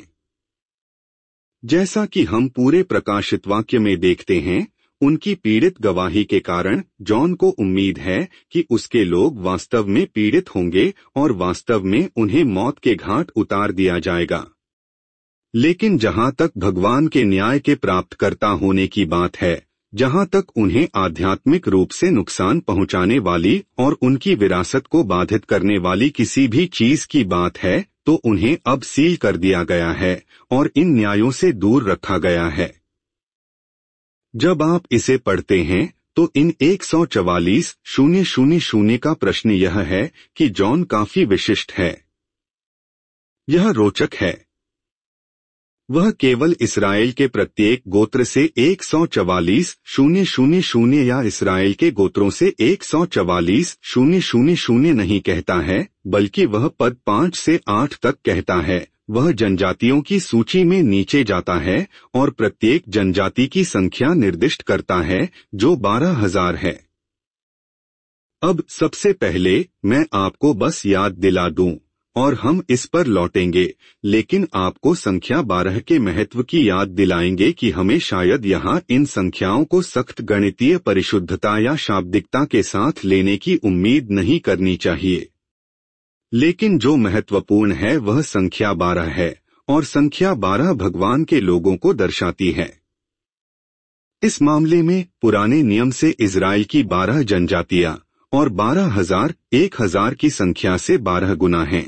जैसा कि हम पूरे प्रकाशित वाक्य में देखते हैं, उनकी पीड़ित गवाही के कारण जॉन को उम्मीद है कि उसके लोग वास्तव में पीड़ित होंगे और वास्तव में उन्हें मौत के घाट उतार दिया जाएगा। लेकिन जहां तक भगवान के न्याय के प्राप्तकर्ता होने की बात है, जहां तक उन्हें आध्यात्मिक रूप से नुकसान पहुंचाने वाली और उनकी विरासत को बाधित करने वाली किसी भी चीज की बात है, तो उन्हें अब सील कर दिया गया है और इन न्यायों से दूर रखा गया है। जब आप इसे पढ़ते हैं तो इन एक सौ चवालीस शून्य शून्य शून्य का प्रश्न यह है कि जॉन काफी विशिष्ट है। यह रोचक है। वह केवल इस्राएल के प्रत्येक गोत्र से एक सौ चवालीस शून्य शून्य शून्य या इस्राएल के गोत्रों से एक सौ चवालीस शून्य शून्य शून्य नहीं कहता है, बल्कि वह पद पाँच से आठ तक कहता है। वह जनजातियों की सूची में नीचे जाता है और प्रत्येक जनजाति की संख्या निर्दिष्ट करता है, जो बारह हजार है। अब सबसे पहले मैं आपको बस याद दिला दूं, और हम इस पर लौटेंगे, लेकिन आपको संख्या बारह के महत्व की याद दिलाएंगे कि हमें शायद यहाँ इन संख्याओं को सख्त गणितीय परिशुद्धता या शाब्दिकता के साथ लेने की उम्मीद नहीं करनी चाहिए। लेकिन जो महत्वपूर्ण है वह संख्या बारह है, और संख्या बारह भगवान के लोगों को दर्शाती है। इस मामले में पुराने नियम से इजराइल की बारह जनजातियां और बारह हजार एक हजार की संख्या से बारह गुना हैं।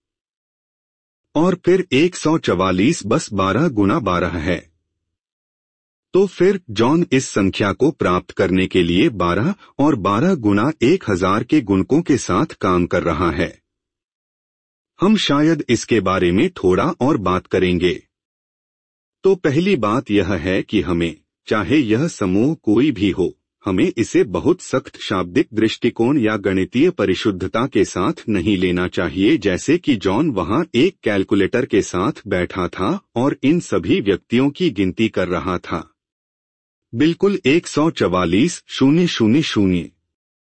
और फिर एक सौ चवालीस बस बारह गुना बारह है। तो फिर जॉन इस संख्या को प्राप्त करने के लिए बारह और बारह गुना एक हजार के गुणकों के साथ काम कर रहा है। हम शायद इसके बारे में थोड़ा और बात करेंगे। तो पहली बात यह है कि हमें, चाहे यह समूह कोई भी हो, हमें इसे बहुत सख्त शाब्दिक दृष्टिकोण या गणितीय परिशुद्धता के साथ नहीं लेना चाहिए, जैसे कि जॉन वहां एक कैलकुलेटर के साथ बैठा था और इन सभी व्यक्तियों की गिनती कर रहा था। बिल्कुल एक सौ चवालीस शून्य शून्य शून्य।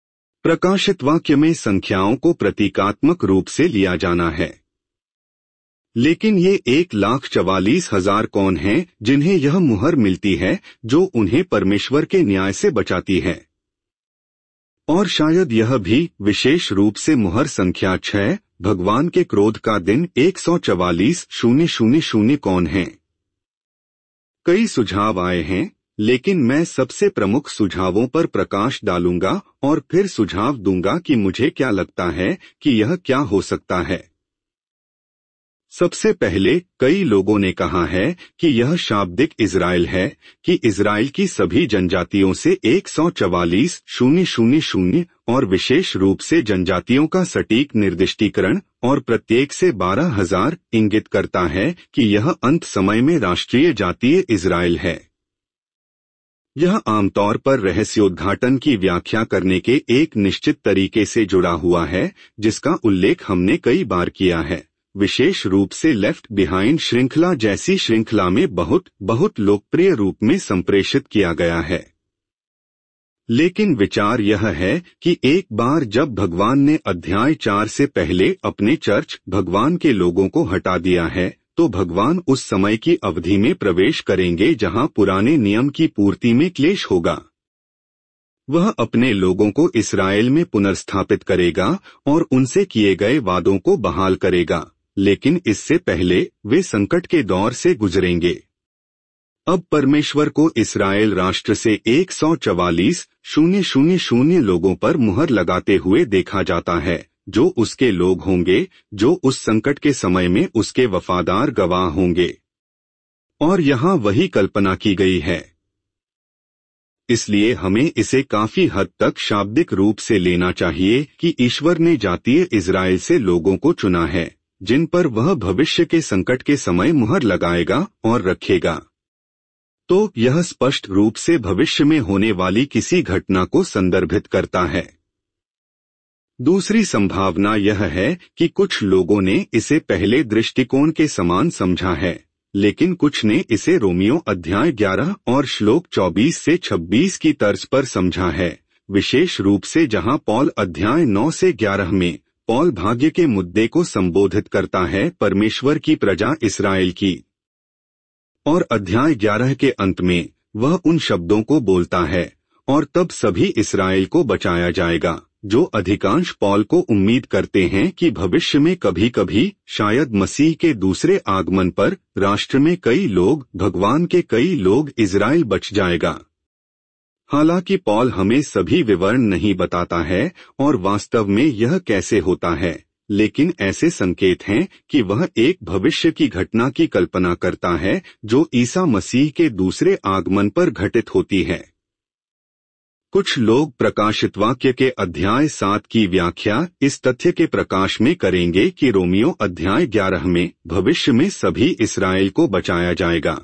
प्रकाशित वाक्य में संख्याओं को प्रतीकात्मक रूप से लिया जाना है। लेकिन ये एक लाख चवालीस हजार कौन हैं जिन्हें यह मुहर मिलती है जो उन्हें परमेश्वर के न्याय से बचाती है? और शायद यह भी विशेष रूप से मुहर संख्या छह, भगवान के क्रोध का दिन एक सौ चवालीस शून्य शून्य शून्य कौन है? कई सुझाव आए हैं, लेकिन मैं सबसे प्रमुख सुझावों पर प्रकाश डालूंगा और फिर सुझाव दूंगा कि मुझे क्या लगता है कि यह क्या हो सकता है। सबसे पहले कई लोगों ने कहा है कि यह शाब्दिक इज़राइल है, कि इज़राइल की सभी जनजातियों से एक सौ चवालीस शून्य शून्य शून्य और विशेष रूप से जनजातियों का सटीक निर्दिष्टीकरण और प्रत्येक से बारह हजार इंगित करता है कि यह अंत समय में राष्ट्रीय जातीय इज़राइल है। यह आमतौर पर रहस्योद्घाटन की व्याख्या करने के एक निश्चित तरीके से जुड़ा हुआ है जिसका उल्लेख हमने कई बार किया है, विशेष रूप से लेफ्ट बिहाइंड श्रृंखला जैसी श्रृंखला में बहुत बहुत लोकप्रिय रूप में संप्रेषित किया गया है। लेकिन विचार यह है कि एक बार जब भगवान ने अध्याय चार से पहले अपने चर्च भगवान के लोगों को हटा दिया है, तो भगवान उस समय की अवधि में प्रवेश करेंगे जहां पुराने नियम की पूर्ति में क्लेश होगा। वह अपने लोगों को इस्राएल में पुनर्स्थापित करेगा और उनसे किए गए वादों को बहाल करेगा, लेकिन इससे पहले वे संकट के दौर से गुजरेंगे। अब परमेश्वर को इस्राएल राष्ट्र से एक सौ चवालीस शून्य शून्य शून्य लोगों पर मुहर लगाते हुए देखा जाता है, जो उसके लोग होंगे, जो उस संकट के समय में उसके वफादार गवाह होंगे। और यहाँ वही कल्पना की गई है। इसलिए हमें इसे काफी हद तक शाब्दिक रूप से लेना चाहिए कि ईश्वर ने जातीय इज़राइल से लोगों को चुना है, जिन पर वह भविष्य के संकट के समय मुहर लगाएगा और रखेगा। तो यह स्पष्ट रूप से भविष्य में होने वाली किसी घटना को संदर्भित करता है। दूसरी संभावना यह है कि कुछ लोगों ने इसे पहले दृष्टिकोण के समान समझा है, लेकिन कुछ ने इसे रोमियो अध्याय ग्यारह और श्लोक चौबीस से छब्बीस की तर्ज पर समझा है, विशेष रूप से जहां पौल अध्याय नौ से ग्यारह में पौल भाग्य के मुद्दे को संबोधित करता है, परमेश्वर की प्रजा इस्राएल की। और अध्याय ग्यारह के अंत में वह उन शब्दों को बोलता है, और तब सभी इस्राएल को बचाया जाएगा, जो अधिकांश पौल को उम्मीद करते हैं कि भविष्य में कभी कभी शायद मसीह के दूसरे आगमन पर राष्ट्र में कई लोग, भगवान के कई लोग, इज़राइल बच जाएगा। हालांकि पौल हमें सभी विवरण नहीं बताता है और वास्तव में यह कैसे होता है, लेकिन ऐसे संकेत हैं कि वह एक भविष्य की घटना की कल्पना करता है जो ईसा मसीह के दूसरे आगमन पर घटित होती है। कुछ लोग प्रकाशित वाक्य के अध्याय सात की व्याख्या इस तथ्य के प्रकाश में करेंगे कि रोमियो अध्याय ग्यारह में भविष्य में सभी इस्राएल को बचाया जाएगा।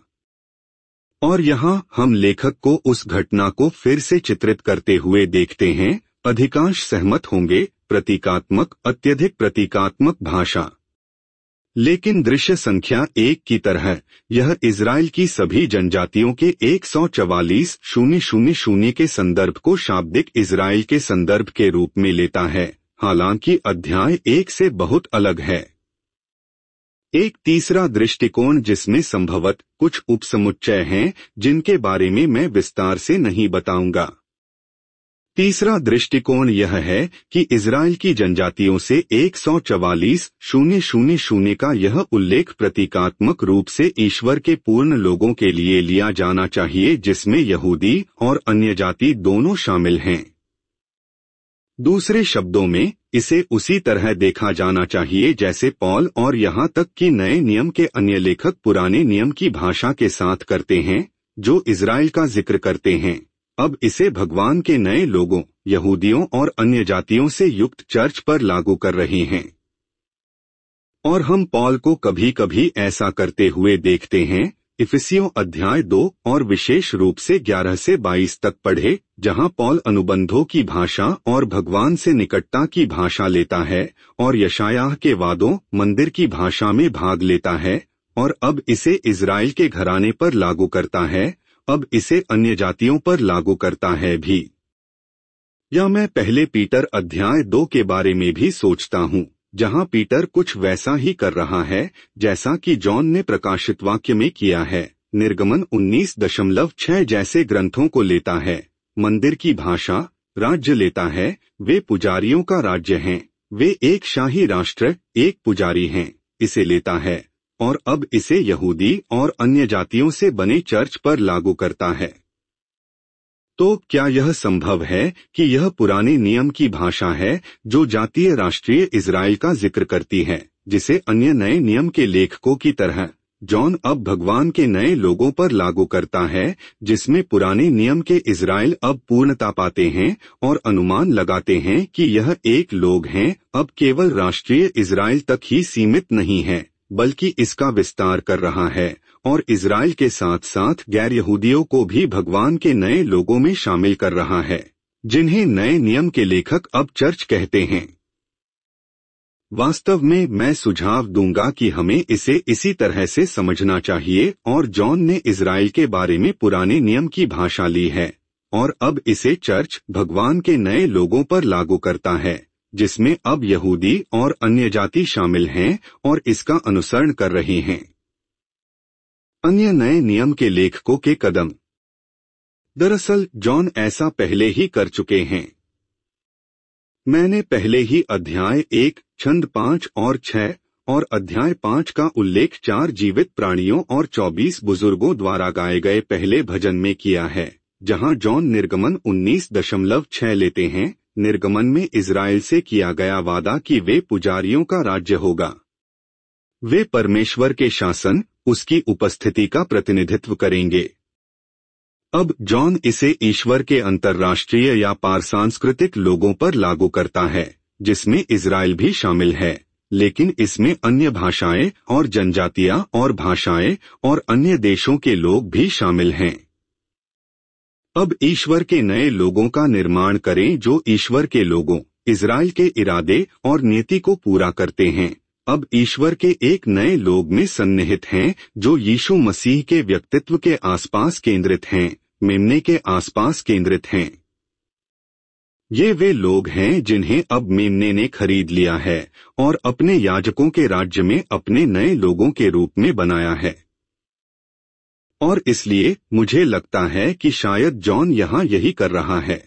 और यहाँ हम लेखक को उस घटना को फिर से चित्रित करते हुए देखते हैं। अधिकांश सहमत होंगे, प्रतीकात्मक, अत्यधिक प्रतीकात्मक भाषा। लेकिन दृश्य संख्या एक की तरह यह इज़राइल की सभी जनजातियों के एक सौ चवालीस शून्य शून्य शून्य के संदर्भ को शाब्दिक इज़राइल के संदर्भ के रूप में लेता है, हालांकि अध्याय एक से बहुत अलग है। एक तीसरा दृष्टिकोण जिसमें संभवत कुछ उपसमुच्चय हैं जिनके बारे में मैं विस्तार से नहीं बताऊंगा। तीसरा दृष्टिकोण यह है कि इज़राइल की जनजातियों से एक सौ चवालीस शून्य शून्य शून्य का यह उल्लेख प्रतीकात्मक रूप से ईश्वर के पूर्ण लोगों के लिए लिया जाना चाहिए, जिसमें यहूदी और अन्य जाति दोनों शामिल हैं। दूसरे शब्दों में इसे उसी तरह देखा जाना चाहिए जैसे पौल और यहाँ तक कि नए नियम के अन्य लेखक पुराने नियम की भाषा के साथ करते हैं, जो इज़राइल का जिक्र करते हैं। अब इसे भगवान के नए लोगों, यहूदियों और अन्य जातियों से युक्त चर्च पर लागू कर रहे हैं। और हम पौल को कभी कभी ऐसा करते हुए देखते हैं। इफिसियों अध्याय दो और विशेष रूप से ग्यारह से बाईस तक पढ़े, जहां पौल अनुबंधों की भाषा और भगवान से निकटता की भाषा लेता है और यशायाह के वादों, मंदिर की भाषा में भाग लेता है, और अब इसे इज़राइल के घराने पर लागू करता है, अब इसे अन्य जातियों पर लागू करता है भी। या मैं पहले पीटर अध्याय दो के बारे में भी सोचता हूँ, जहाँ पीटर कुछ वैसा ही कर रहा है जैसा कि जॉन ने प्रकाशित वाक्य में किया है। निर्गमन उन्नीस दशमलव छह जैसे ग्रंथों को लेता है, मंदिर की भाषा, राज्य लेता है, वे पुजारियों का राज्य हैं, वे एक शाही राष्ट्र, एक पुजारी हैं, इसे लेता है और अब इसे यहूदी और अन्य जातियों से बने चर्च पर लागू करता है। तो क्या यह संभव है कि यह पुराने नियम की भाषा है जो जातीय राष्ट्रीय इजराइल का जिक्र करती है, जिसे अन्य नए नियम के लेखकों की तरह जॉन अब भगवान के नए लोगों पर लागू करता है, जिसमें पुराने नियम के इजराइल अब पूर्णता पाते हैं और अनुमान लगाते हैं कि यह एक लोग हैं, अब केवल राष्ट्रीय इजराइल तक ही सीमित नहीं है, बल्कि इसका विस्तार कर रहा है और इजराइल के साथ साथ गैर यहूदियों को भी भगवान के नए लोगों में शामिल कर रहा है, जिन्हें नए नियम के लेखक अब चर्च कहते हैं। वास्तव में मैं सुझाव दूंगा कि हमें इसे इसी तरह से समझना चाहिए और जॉन ने इजराइल के बारे में पुराने नियम की भाषा ली है और अब इसे चर्च भगवान के नए लोगों पर लागू करता है, जिसमें अब यहूदी और अन्य जाति शामिल हैं और इसका अनुसरण कर रहे हैं। अन्य नए नियम के लेखकों के कदम। दरअसल जॉन ऐसा पहले ही कर चुके हैं। मैंने पहले ही अध्याय एक, छंद पाँच और छह और अध्याय पाँच का उल्लेख चार जीवित प्राणियों और चौबीस बुजुर्गों द्वारा गाए गए पहले भजन में किया है, जहां जॉन निर्गमन उन्नीस दशमलव छह लेते हैं। निर्गमन में इजराइल से किया गया वादा कि वे पुजारियों का राज्य होगा। वे परमेश्वर के शासन, उसकी उपस्थिति का प्रतिनिधित्व करेंगे। अब जॉन इसे ईश्वर के अंतर्राष्ट्रीय या पारसांस्कृतिक लोगों पर लागू करता है, जिसमें इजराइल भी शामिल है, लेकिन इसमें अन्य भाषाएं और जनजातियां और भाषाएं और अन्य देशों के लोग भी शामिल हैं। अब ईश्वर के नए लोगों का निर्माण करें जो ईश्वर के लोगों, इजराइल के इरादे और नीति को पूरा करते हैं। अब ईश्वर के एक नए लोग में सन्निहित हैं जो यीशु मसीह के व्यक्तित्व के आसपास केंद्रित हैं, मेमने के आसपास केंद्रित हैं। ये वे लोग हैं जिन्हें अब मेमने ने खरीद लिया है और अपने याजकों के राज्य में अपने नए लोगों के रूप में बनाया है। और इसलिए मुझे लगता है कि शायद जॉन यहाँ यही कर रहा है।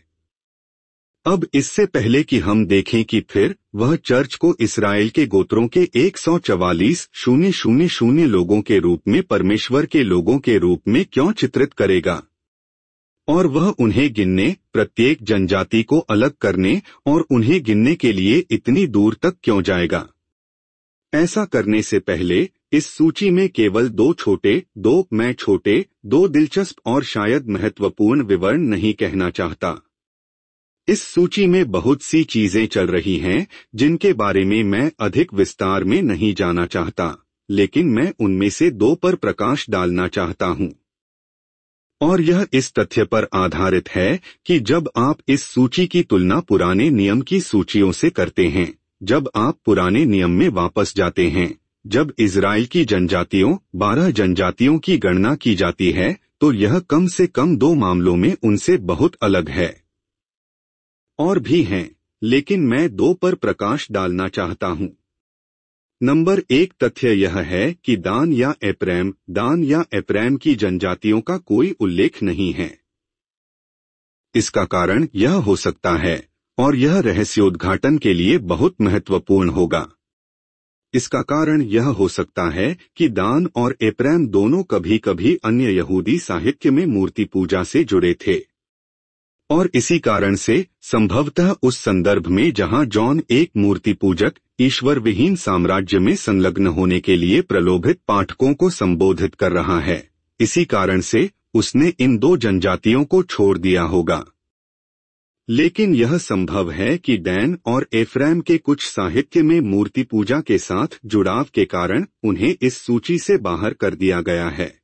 अब इससे पहले कि हम देखें कि फिर वह चर्च को इसराइल के गोत्रों के एक सौ चवालीस शून्य शून्य शून्य लोगों के रूप में परमेश्वर के लोगों के रूप में क्यों चित्रित करेगा, और वह उन्हें गिनने, प्रत्येक जनजाति को अलग करने और उन्हें गिनने के लिए इतनी दूर तक क्यों जाएगा। ऐसा करने से पहले इस सूची में केवल दो छोटे, दो मैं छोटे, दो दिलचस्प और शायद महत्वपूर्ण विवरण नहीं कहना चाहता। इस सूची में बहुत सी चीजें चल रही हैं जिनके बारे में मैं अधिक विस्तार में नहीं जाना चाहता, लेकिन मैं उनमें से दो पर प्रकाश डालना चाहता हूं। और यह इस तथ्य पर आधारित है कि जब आप इस सूची की तुलना पुराने नियम की सूचियों से करते हैं, जब आप पुराने नियम में वापस जाते हैं, जब इजराइल की जनजातियों, बारह जनजातियों की गणना की जाती है, तो यह कम से कम दो मामलों में उनसे बहुत अलग है। और भी हैं, लेकिन मैं दो पर प्रकाश डालना चाहता हूं। नंबर एक तथ्य यह है कि दान या एप्रैम, दान या एप्रैम की जनजातियों का कोई उल्लेख नहीं है। इसका कारण यह हो सकता है, और यह रहस्योद्घाटन के लिए बहुत महत्वपूर्ण होगा। इसका कारण यह हो सकता है कि दान और एप्रैम दोनों कभी कभी अन्य यहूदी साहित्य में मूर्ति पूजा से जुड़े थे, और इसी कारण से संभवतः उस संदर्भ में जहां जॉन एक मूर्ति पूजक, ईश्वर विहीन साम्राज्य में संलग्न होने के लिए प्रलोभित पाठकों को संबोधित कर रहा है, इसी कारण से उसने इन दो जनजातियों को छोड़ दिया होगा। लेकिन यह संभव है कि डैन और एफ्रैम के कुछ साहित्य में मूर्ति पूजा के साथ जुड़ाव के कारण उन्हें इस सूची से बाहर कर दिया गया है।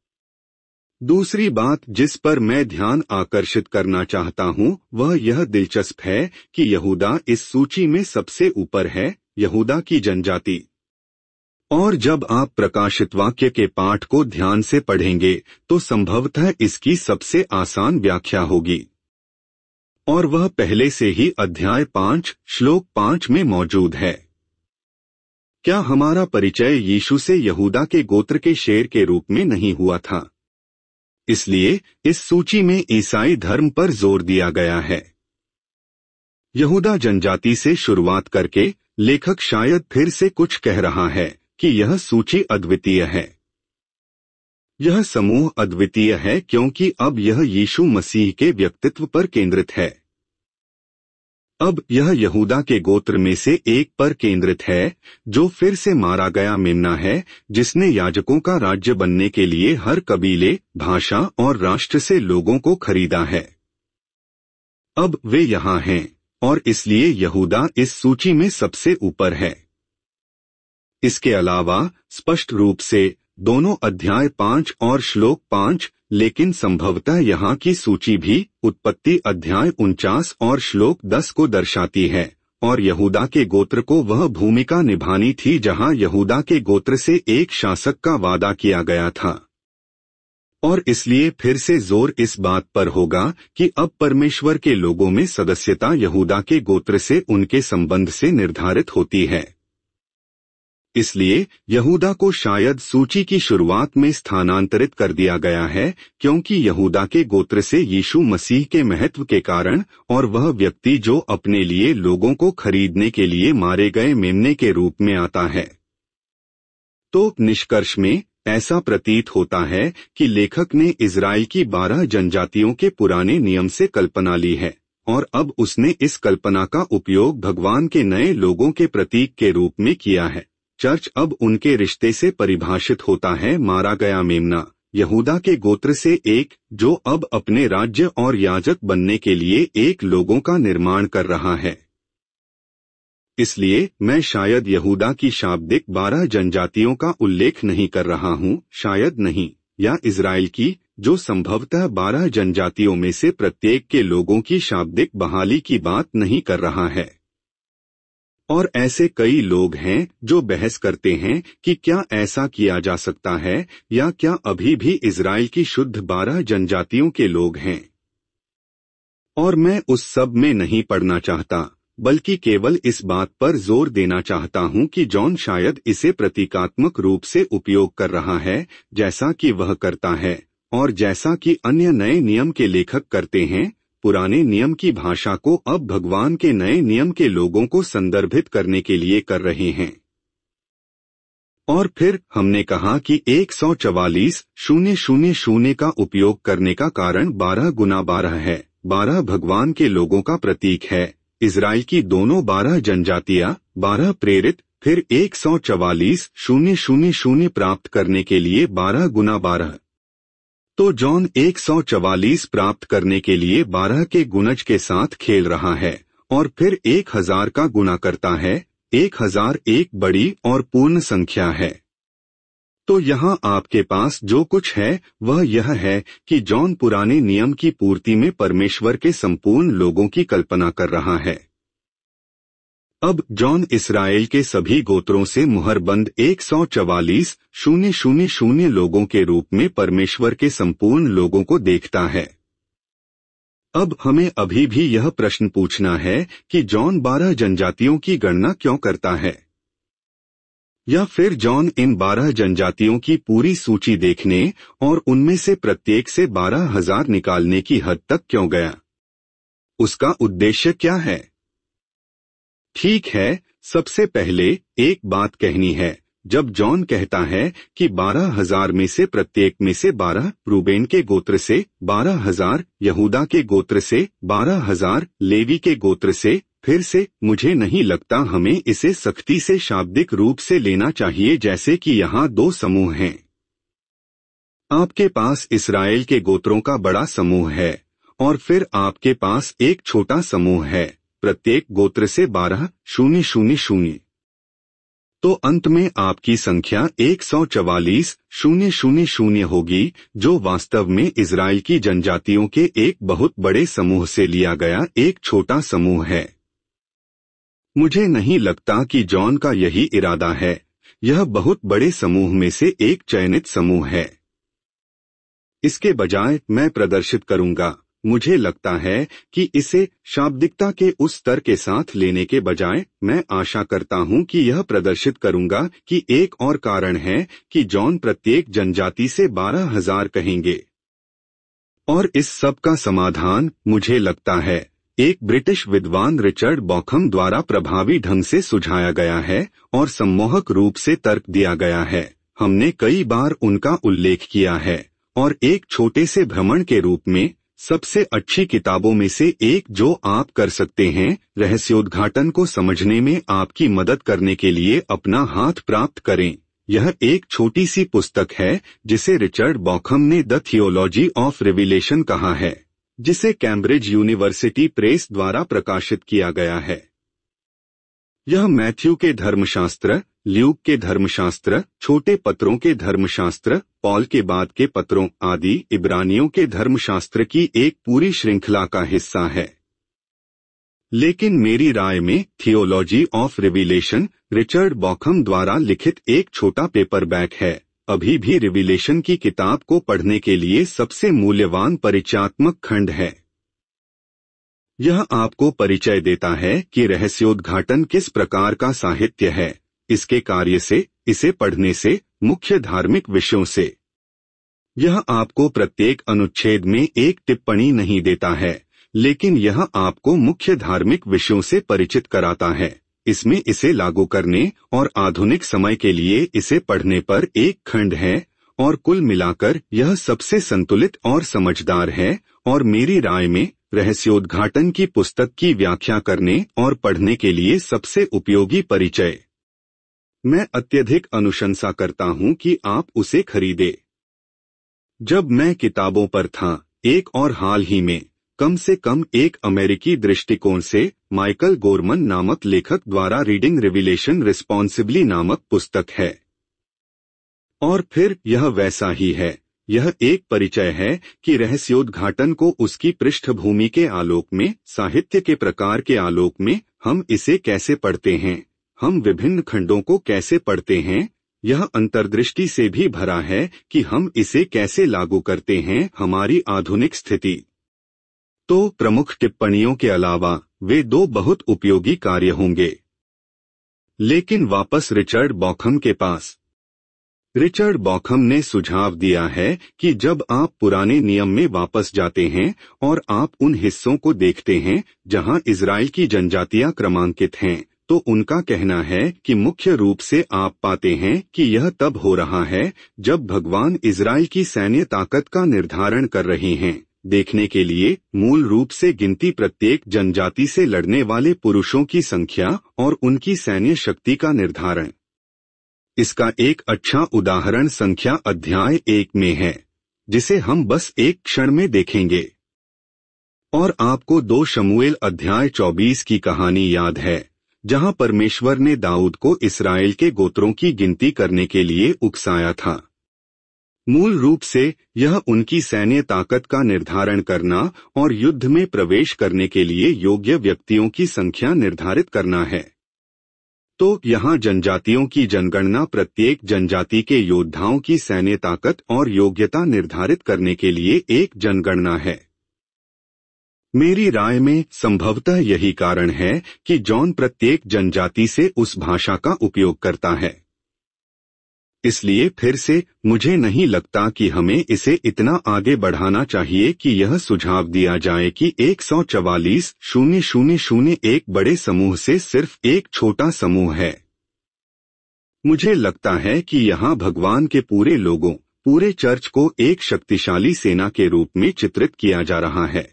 दूसरी बात जिस पर मैं ध्यान आकर्षित करना चाहता हूं, वह यह दिलचस्प है कि यहूदा इस सूची में सबसे ऊपर है, यहूदा की जनजाति। और जब आप प्रकाशित वाक्य के पाठ को ध्यान से पढ़ेंगे तो संभवतः इसकी सबसे आसान व्याख्या होगी। और वह पहले से ही अध्याय पांच श्लोक पांच में मौजूद है। क्या हमारा परिचय यीशु से यहूदा के गोत्र के शेर के रूप में नहीं हुआ था? इसलिए इस सूची में ईसाई धर्म पर जोर दिया गया है। यहूदा जनजाति से शुरुआत करके लेखक शायद फिर से कुछ कह रहा है कि यह सूची अद्वितीय है। यह समूह अद्वितीय है क्योंकि अब यह यीशु मसीह के व्यक्तित्व पर केंद्रित है। अब यह यहूदा के गोत्र में से एक पर केंद्रित है, जो फिर से मारा गया मेम्ना है, जिसने याजकों का राज्य बनने के लिए हर कबीले, भाषा और राष्ट्र से लोगों को खरीदा है। अब वे यहाँ हैं और इसलिए यहूदा इस सूची में सबसे ऊपर है। इसके अलावा स्पष्ट रूप से दोनों अध्याय पांच और श्लोक पांच, लेकिन संभवतः यहाँ की सूची भी उत्पत्ति अध्याय उनचास और श्लोक दस को दर्शाती है, और यहूदा के गोत्र को वह भूमिका निभानी थी जहाँ यहूदा के गोत्र से एक शासक का वादा किया गया था। और इसलिए फिर से जोर इस बात पर होगा कि अब परमेश्वर के लोगों में सदस्यता यहूदा के गोत्र से उनके संबंध से निर्धारित होती है। इसलिए यहूदा को शायद सूची की शुरुआत में स्थानांतरित कर दिया गया है, क्योंकि यहूदा के गोत्र से यीशु मसीह के महत्व के कारण और वह व्यक्ति जो अपने लिए लोगों को खरीदने के लिए मारे गए मेमने के रूप में आता है। तो निष्कर्ष में ऐसा प्रतीत होता है कि लेखक ने इजराइल की बारह जनजातियों के पुराने नियम से कल्पना ली है, और अब उसने इस कल्पना का उपयोग भगवान के नए लोगों के प्रतीक के रूप में किया है। चर्च अब उनके रिश्ते से परिभाषित होता है मारा गया मेम्ना, यहूदा के गोत्र से एक, जो अब अपने राज्य और याजक बनने के लिए एक लोगों का निर्माण कर रहा है। इसलिए मैं शायद यहूदा की शाब्दिक बारह जनजातियों का उल्लेख नहीं कर रहा हूँ, शायद नहीं, या इजराइल की, जो संभवतः बारह जनजातियों में से प्रत्येक के लोगों की शाब्दिक बहाली की बात नहीं कर रहा है। और ऐसे कई लोग हैं जो बहस करते हैं कि क्या ऐसा किया जा सकता है, या क्या अभी भी इजराइल की शुद्ध बारह जनजातियों के लोग हैं। और मैं उस सब में नहीं पढ़ना चाहता, बल्कि केवल इस बात पर जोर देना चाहता हूं कि जॉन शायद इसे प्रतीकात्मक रूप से उपयोग कर रहा है, जैसा कि वह करता है, और जैसा कि अन्य नए नियम के लेखक करते हैं, पुराने नियम की भाषा को अब भगवान के नए नियम के लोगों को संदर्भित करने के लिए कर रहे हैं। और फिर हमने कहा कि एक सौ चवालीस शून्य शून्य शून्य का उपयोग करने का कारण बारह गुना बारह है। बारह भगवान के लोगों का प्रतीक है, इजराइल की दोनों बारह जनजातियां, बारह प्रेरित, फिर एक सौ चवालीस शून्य शून्य शून्य प्राप्त करने के लिए बारह गुना बारह। तो जॉन एक सौ चवालीस प्राप्त करने के लिए बारह के गुणज के साथ खेल रहा है, और फिर एक हजार का गुणा करता है। एक हजार एक बड़ी और पूर्ण संख्या है। तो यहाँ आपके पास जो कुछ है वह यह है कि जॉन पुराने नियम की पूर्ति में परमेश्वर के संपूर्ण लोगों की कल्पना कर रहा है। अब जॉन इसराइल के सभी गोत्रों से मुहरबंद एक सौ चवालीस शून्य शून्य शून्य लोगों के रूप में परमेश्वर के संपूर्ण लोगों को देखता है। अब हमें अभी भी यह प्रश्न पूछना है कि जॉन बारह जनजातियों की गणना क्यों करता है, या फिर जॉन इन बारह जनजातियों की पूरी सूची देखने और उनमें से प्रत्येक से बारह हजार निकालने की हद तक क्यों गया। उसका उद्देश्य क्या है? ठीक है, सबसे पहले एक बात कहनी है। जब जॉन कहता है कि बारह हजार में से प्रत्येक में से बारह, रूबेन के गोत्र से बारह हजार, यहूदा के गोत्र से बारह हजार, लेवी के गोत्र से, फिर से मुझे नहीं लगता हमें इसे सख्ती से शाब्दिक रूप से लेना चाहिए, जैसे कि यहाँ दो समूह हैं। आपके पास इसराइल के गोत्रों का बड़ा समूह है और फिर आपके पास एक छोटा समूह है, प्रत्येक गोत्र से बारह शून्य शून्य शून्य। तो अंत में आपकी संख्या एक सौ चवालीस शून्य शून्य शून्य होगी, जो वास्तव में इजराइल की जनजातियों के एक बहुत बड़े समूह से लिया गया एक छोटा समूह है। मुझे नहीं लगता कि जॉन का यही इरादा है। यह बहुत बड़े समूह में से एक चयनित समूह है। इसके बजाय मैं प्रदर्शित करूंगा मुझे लगता है कि इसे शाब्दिकता के उस स्तर के साथ लेने के बजाय मैं आशा करता हूं कि यह प्रदर्शित करूंगा कि एक और कारण है कि जॉन प्रत्येक जनजाति से बारह हजार कहेंगे। और इस सब का समाधान, मुझे लगता है, एक ब्रिटिश विद्वान रिचर्ड बॉखम द्वारा प्रभावी ढंग से सुझाया गया है और सम्मोहक रूप से तर्क दिया गया है। हमने कई बार उनका उल्लेख किया है और एक छोटे से भ्रमण के रूप में सबसे अच्छी किताबों में से एक जो आप कर सकते हैं, रहस्योद्घाटन को समझने में आपकी मदद करने के लिए अपना हाथ प्राप्त करें। यह एक छोटी सी पुस्तक है जिसे रिचर्ड बॉखम ने द थियोलॉजी ऑफ रिविलेशन कहा है, जिसे कैम्ब्रिज यूनिवर्सिटी प्रेस द्वारा प्रकाशित किया गया है। यह मैथ्यू के धर्मशास्त्र, ल्यूक के धर्मशास्त्र, छोटे पत्रों के धर्मशास्त्र, पॉल के बाद के पत्रों आदि इब्रानियों के धर्मशास्त्र की एक पूरी श्रृंखला का हिस्सा है। लेकिन मेरी राय में theology of revelation Richard Bauckham द्वारा लिखित एक छोटा पेपरबैक है, अभी भी रिविलेशन की किताब को पढ़ने के लिए सबसे मूल्यवान परिचयात्मक खंड है। यह आपको परिचय देता है कि रहस्योद्घाटन किस प्रकार का साहित्य है, इसके कार्य से, इसे पढ़ने से, मुख्य धार्मिक विषयों से। यह आपको प्रत्येक अनुच्छेद में एक टिप्पणी नहीं देता है, लेकिन यह आपको मुख्य धार्मिक विषयों से परिचित कराता है। इसमें इसे लागू करने और आधुनिक समय के लिए इसे पढ़ने पर एक खंड है और कुल मिलाकर यह सबसे संतुलित और समझदार है और मेरी राय में रहस्योद्घाटन की पुस्तक की व्याख्या करने और पढ़ने के लिए सबसे उपयोगी परिचय। मैं अत्यधिक अनुशंसा करता हूं कि आप उसे खरीदें। जब मैं किताबों पर था, एक और हाल ही में, कम से कम एक अमेरिकी दृष्टिकोण से, माइकल गोरमन नामक लेखक द्वारा रीडिंग रिविलेशन रिस्पॉन्सिबली नामक पुस्तक है। और फिर यह वैसा ही है। यह एक परिचय है कि रहस्योद्घाटन को उसकी पृष्ठभूमि के आलोक में, साहित्य के प्रकार के आलोक में, हम इसे कैसे पढ़ते हैं, हम विभिन्न खंडों को कैसे पढ़ते हैं, यह अंतर्दृष्टि से भी भरा है कि हम इसे कैसे लागू करते हैं हमारी आधुनिक स्थिति। तो प्रमुख टिप्पणियों के अलावा वे दो बहुत उपयोगी कार्य होंगे। लेकिन वापस रिचर्ड बॉखम के पास। रिचर्ड बॉखम ने सुझाव दिया है कि जब आप पुराने नियम में वापस जाते हैं और आप उन हिस्सों को देखते हैं जहां इजराइल की जनजातियां क्रमांकित हैं, तो उनका कहना है कि मुख्य रूप से आप पाते हैं कि यह तब हो रहा है जब भगवान इजराइल की सैन्य ताकत का निर्धारण कर रहे हैं, देखने के लिए मूल रूप से गिनती प्रत्येक जनजाति से लड़ने वाले पुरुषों की संख्या और उनकी सैन्य शक्ति का निर्धारण। इसका एक अच्छा उदाहरण संख्या अध्याय एक में है, जिसे हम बस एक क्षण में देखेंगे। और आपको दो शमूएल अध्याय चौबीस की कहानी याद है, जहां परमेश्वर ने दाऊद को इस्राएल के गोत्रों की गिनती करने के लिए उकसाया था। मूल रूप से यह उनकी सैन्य ताकत का निर्धारण करना और युद्ध में प्रवेश करने के लिए योग्य व्यक्तियों की संख्या निर्धारित करना है। तो यहाँ जनजातियों की जनगणना प्रत्येक जनजाति के योद्धाओं की सैन्य ताकत और योग्यता निर्धारित करने के लिए एक जनगणना है। मेरी राय में संभवतः यही कारण है कि जॉन प्रत्येक जनजाति से उस भाषा का उपयोग करता है। इसलिए फिर से मुझे नहीं लगता कि हमें इसे इतना आगे बढ़ाना चाहिए कि यह सुझाव दिया जाए कि एक सौ चवालीस शून्य शून्य शून्य एक बड़े समूह से सिर्फ एक छोटा समूह है। मुझे लगता है कि यहाँ भगवान के पूरे लोगों, पूरे चर्च को एक शक्तिशाली सेना के रूप में चित्रित किया जा रहा है।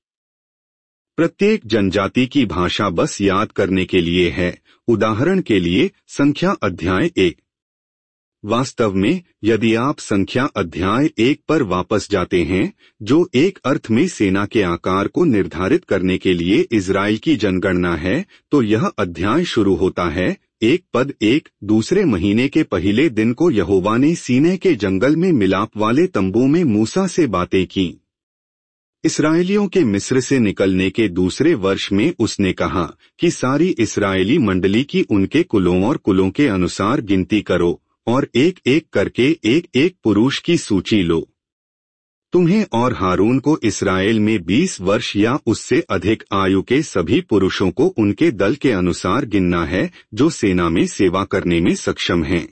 प्रत्येक जनजाति की भाषा बस याद करने के लिए है। उदाहरण के लिए संख्या अध्याय एक। वास्तव में यदि आप संख्या अध्याय एक पर वापस जाते हैं, जो एक अर्थ में सेना के आकार को निर्धारित करने के लिए इजराइल की जनगणना है, तो यह अध्याय शुरू होता है एक पद एक। दूसरे महीने के पहले दिन को यहोवा ने सीनै के जंगल में मिलाप वाले तंबू में मूसा से बातें की। इस्राएलियों के मिस्र से निकलने के दूसरे वर्ष में उसने कहा कि सारी इस्राएली मंडली की उनके कुलों और कुलों के अनुसार गिनती करो और एक एक करके एक एक पुरुष की सूची लो। तुम्हें और हारून को इस्राएल में बीस वर्ष या उससे अधिक आयु के सभी पुरुषों को उनके दल के अनुसार गिनना है जो सेना में सेवा करने में सक्षम हैं।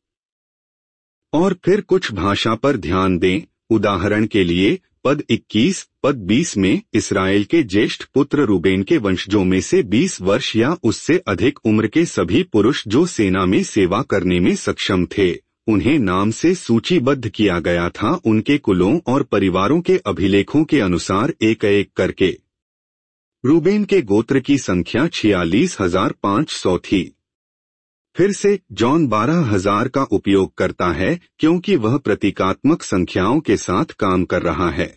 और फिर कुछ भाषा पर ध्यान दें। उदाहरण के लिए पद इक्कीस, पद बीस में इस्राएल के ज्येष्ठ पुत्र रूबेन के वंशजों में से बीस वर्ष या उससे अधिक उम्र के सभी पुरुष जो सेना में सेवा करने में सक्षम थे, उन्हें नाम से सूचीबद्ध किया गया था उनके कुलों और परिवारों के अभिलेखों के अनुसार एक एक करके। रूबेन के गोत्र की संख्या छियालीस हजार पाँच सौ थी। फिर से जॉन बारह हजार का उपयोग करता है क्योंकि वह प्रतीकात्मक संख्याओं के साथ काम कर रहा है।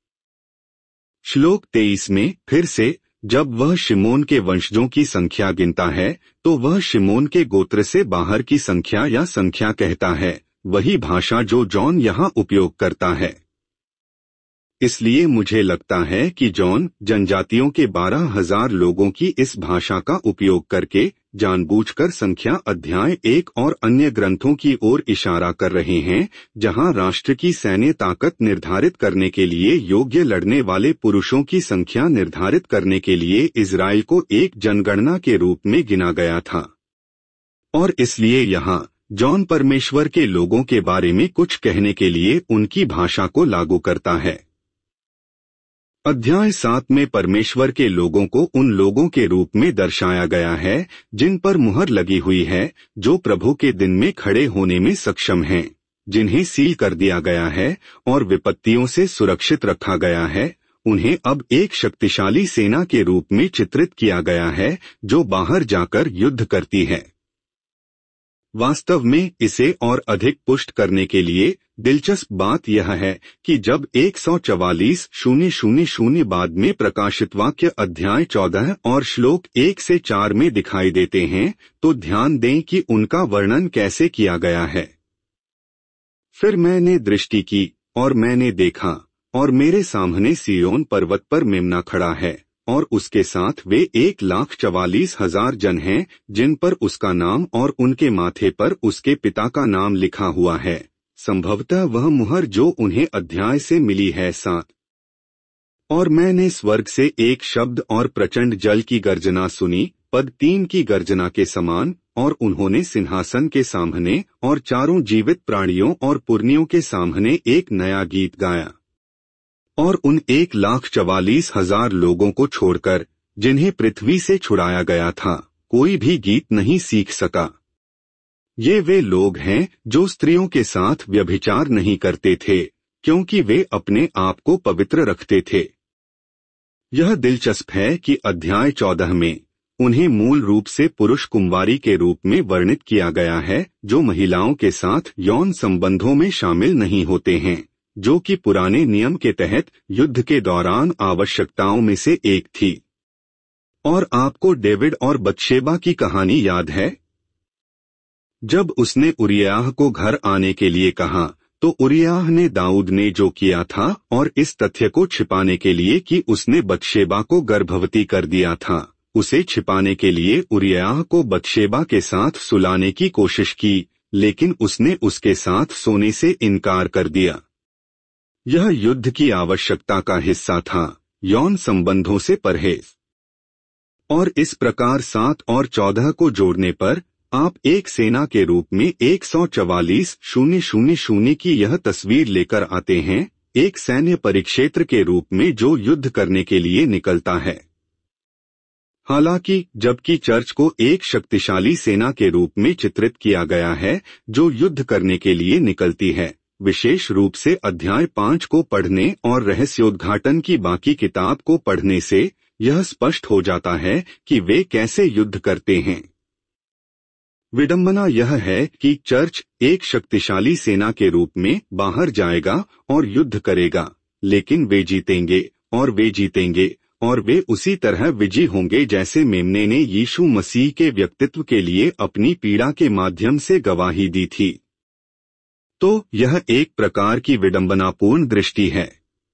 श्लोक तेईस में फिर से जब वह शिमोन के वंशजों की संख्या गिनता है तो वह शिमोन के गोत्र से बाहर की संख्या या संख्या कहता है, वही भाषा जो जॉन यहाँ उपयोग करता है। इसलिए मुझे लगता है कि जॉन जनजातियों के बारह हजार लोगों की इस भाषा का उपयोग करके जानबूझकर संख्या अध्याय एक और अन्य ग्रंथों की ओर इशारा कर रहे हैं, जहां राष्ट्र की सैन्य ताकत निर्धारित करने के लिए योग्य लड़ने वाले पुरुषों की संख्या निर्धारित करने के लिए इजराइल को एक जनगणना के रूप में गिना गया था। और इसलिए यहाँ जॉन परमेश्वर के लोगों के बारे में कुछ कहने के लिए उनकी भाषा को लागू करता है। अध्याय सात में परमेश्वर के लोगों को उन लोगों के रूप में दर्शाया गया है जिन पर मुहर लगी हुई है, जो प्रभु के दिन में खड़े होने में सक्षम हैं, जिन्हें सील कर दिया गया है और विपत्तियों से सुरक्षित रखा गया है। उन्हें अब एक शक्तिशाली सेना के रूप में चित्रित किया गया है जो बाहर जाकर युद्ध करती है। वास्तव में इसे और अधिक पुष्ट करने के लिए दिलचस्प बात यह है कि जब एक सौ चवालीस शून्य शून्य शून्य बाद में प्रकाशित वाक्य अध्याय चौदह और श्लोक एक से चार में दिखाई देते हैं तो ध्यान दें कि उनका वर्णन कैसे किया गया है। फिर मैंने दृष्टि की और मैंने देखा और मेरे सामने सिय्योन पर्वत पर मेम्ना खड़ा है और उसके साथ वे एक लाख चवालीस हजार जन हैं जिन पर उसका नाम और उनके माथे पर उसके पिता का नाम लिखा हुआ है, संभवतः वह मुहर जो उन्हें अध्याय से मिली है सात। और मैंने स्वर्ग से एक शब्द और प्रचंड जल की गर्जना सुनी, पद तीन की गर्जना के समान, और उन्होंने सिंहासन के सामने और चारों जीवित प्राणियों और पुरनियों के सामने एक नया गीत गाया। और उन एक लाख चवालीस हजार लोगों को छोड़कर जिन्हें पृथ्वी से छुड़ाया गया था, कोई भी गीत नहीं सीख सका। ये वे लोग हैं जो स्त्रियों के साथ व्यभिचार नहीं करते थे, क्योंकि वे अपने आप को पवित्र रखते थे। यह दिलचस्प है कि अध्याय चौदह में उन्हें मूल रूप से पुरुष कुंवारी के रूप में वर्णित किया गया है जो महिलाओं के साथ यौन संबंधों में शामिल नहीं होते हैं, जो कि पुराने नियम के तहत युद्ध के दौरान आवश्यकताओं में से एक थी। और आपको डेविड और बत्शेबा की कहानी याद है? जब उसने उरिय्याह को घर आने के लिए कहा तो उरिय्याह ने दाऊद ने जो किया था और इस तथ्य को छिपाने के लिए कि उसने बत्शेबा को गर्भवती कर दिया था, उसे छिपाने के लिए उरिय्याह को बत्शेबा के साथ सुलाने की कोशिश की, लेकिन उसने उसके साथ सोने से इनकार कर दिया। यह युद्ध की आवश्यकता का हिस्सा था, यौन संबंधों से परहेज। और इस प्रकार सात और चौदह को जोड़ने पर आप एक सेना के रूप में एक सौ चवालीस शून्य शून्य शून्य की यह तस्वीर लेकर आते हैं, एक सैन्य परिक्षेत्र के रूप में जो युद्ध करने के लिए निकलता है। हालांकि जबकि चर्च को एक शक्तिशाली सेना के रूप में चित्रित किया गया है जो युद्ध करने के लिए निकलती है, विशेष रूप से अध्याय पाँच को पढ़ने और रहस्योद्घाटन की बाकी किताब को पढ़ने से यह स्पष्ट हो जाता है कि वे कैसे युद्ध करते हैं। विडंबना यह है कि चर्च एक शक्तिशाली सेना के रूप में बाहर जाएगा और युद्ध करेगा, लेकिन वे जीतेंगे और वे जीतेंगे और वे उसी तरह विजयी होंगे जैसे मेमने ने यीशु मसीह के व्यक्तित्व के लिए अपनी पीड़ा के माध्यम से गवाही दी थी। तो यह एक प्रकार की विडंबनापूर्ण दृष्टि है।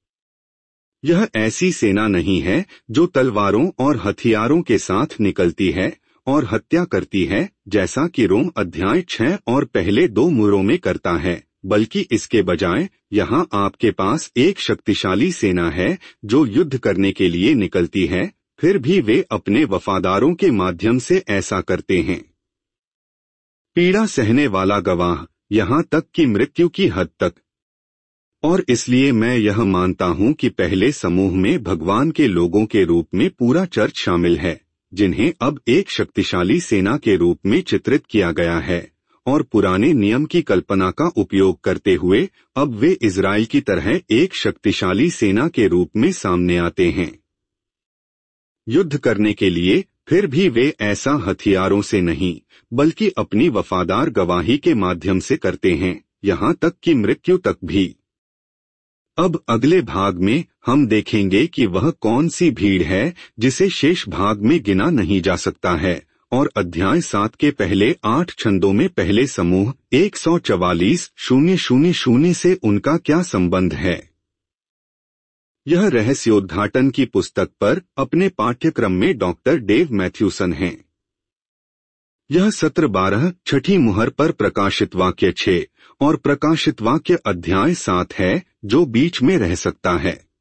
यह ऐसी सेना नहीं है जो तलवारों और हथियारों के साथ निकलती है और हत्या करती है, जैसा कि रोम अध्याय छह और पहले दो मुरों में करता है, बल्कि इसके बजाय यहाँ आपके पास एक शक्तिशाली सेना है जो युद्ध करने के लिए निकलती है, फिर भी वे अपने वफादारों के माध्यम से ऐसा करते हैं। पीड़ा सहने वाला गवाह, यहाँ तक कि मृत्यु की हद तक। और इसलिए मैं यह मानता हूँ कि पहले समूह में भगवान के लोगों के रूप में पूरा चर्च शामिल है, जिन्हें अब एक शक्तिशाली सेना के रूप में चित्रित किया गया है, और पुराने नियम की कल्पना का उपयोग करते हुए अब वे इज़राइल की तरह एक शक्तिशाली सेना के रूप में सामने आते हैं, युद्ध करने के लिए। फिर भी वे ऐसा हथियारों से नहीं, बल्कि अपनी वफादार गवाही के माध्यम से करते हैं, यहाँ तक कि मृत्यु तक भी। अब अगले भाग में हम देखेंगे कि वह कौन सी भीड़ है जिसे शेष भाग में गिना नहीं जा सकता है, और अध्याय सात के पहले आठ छंदों में पहले समूह एक सौ चवालीस शून्य शून्य शून्य से उनका क्या संबंध है। यह रहस्योद्घाटन की पुस्तक पर अपने पाठ्यक्रम में डॉक्टर डेव मैथ्यूसन हैं। यह सत्र बारह छठी मुहर पर प्रकाशित वाक्य छह और प्रकाशित वाक्य अध्याय सात है, जो बीच में रह सकता है।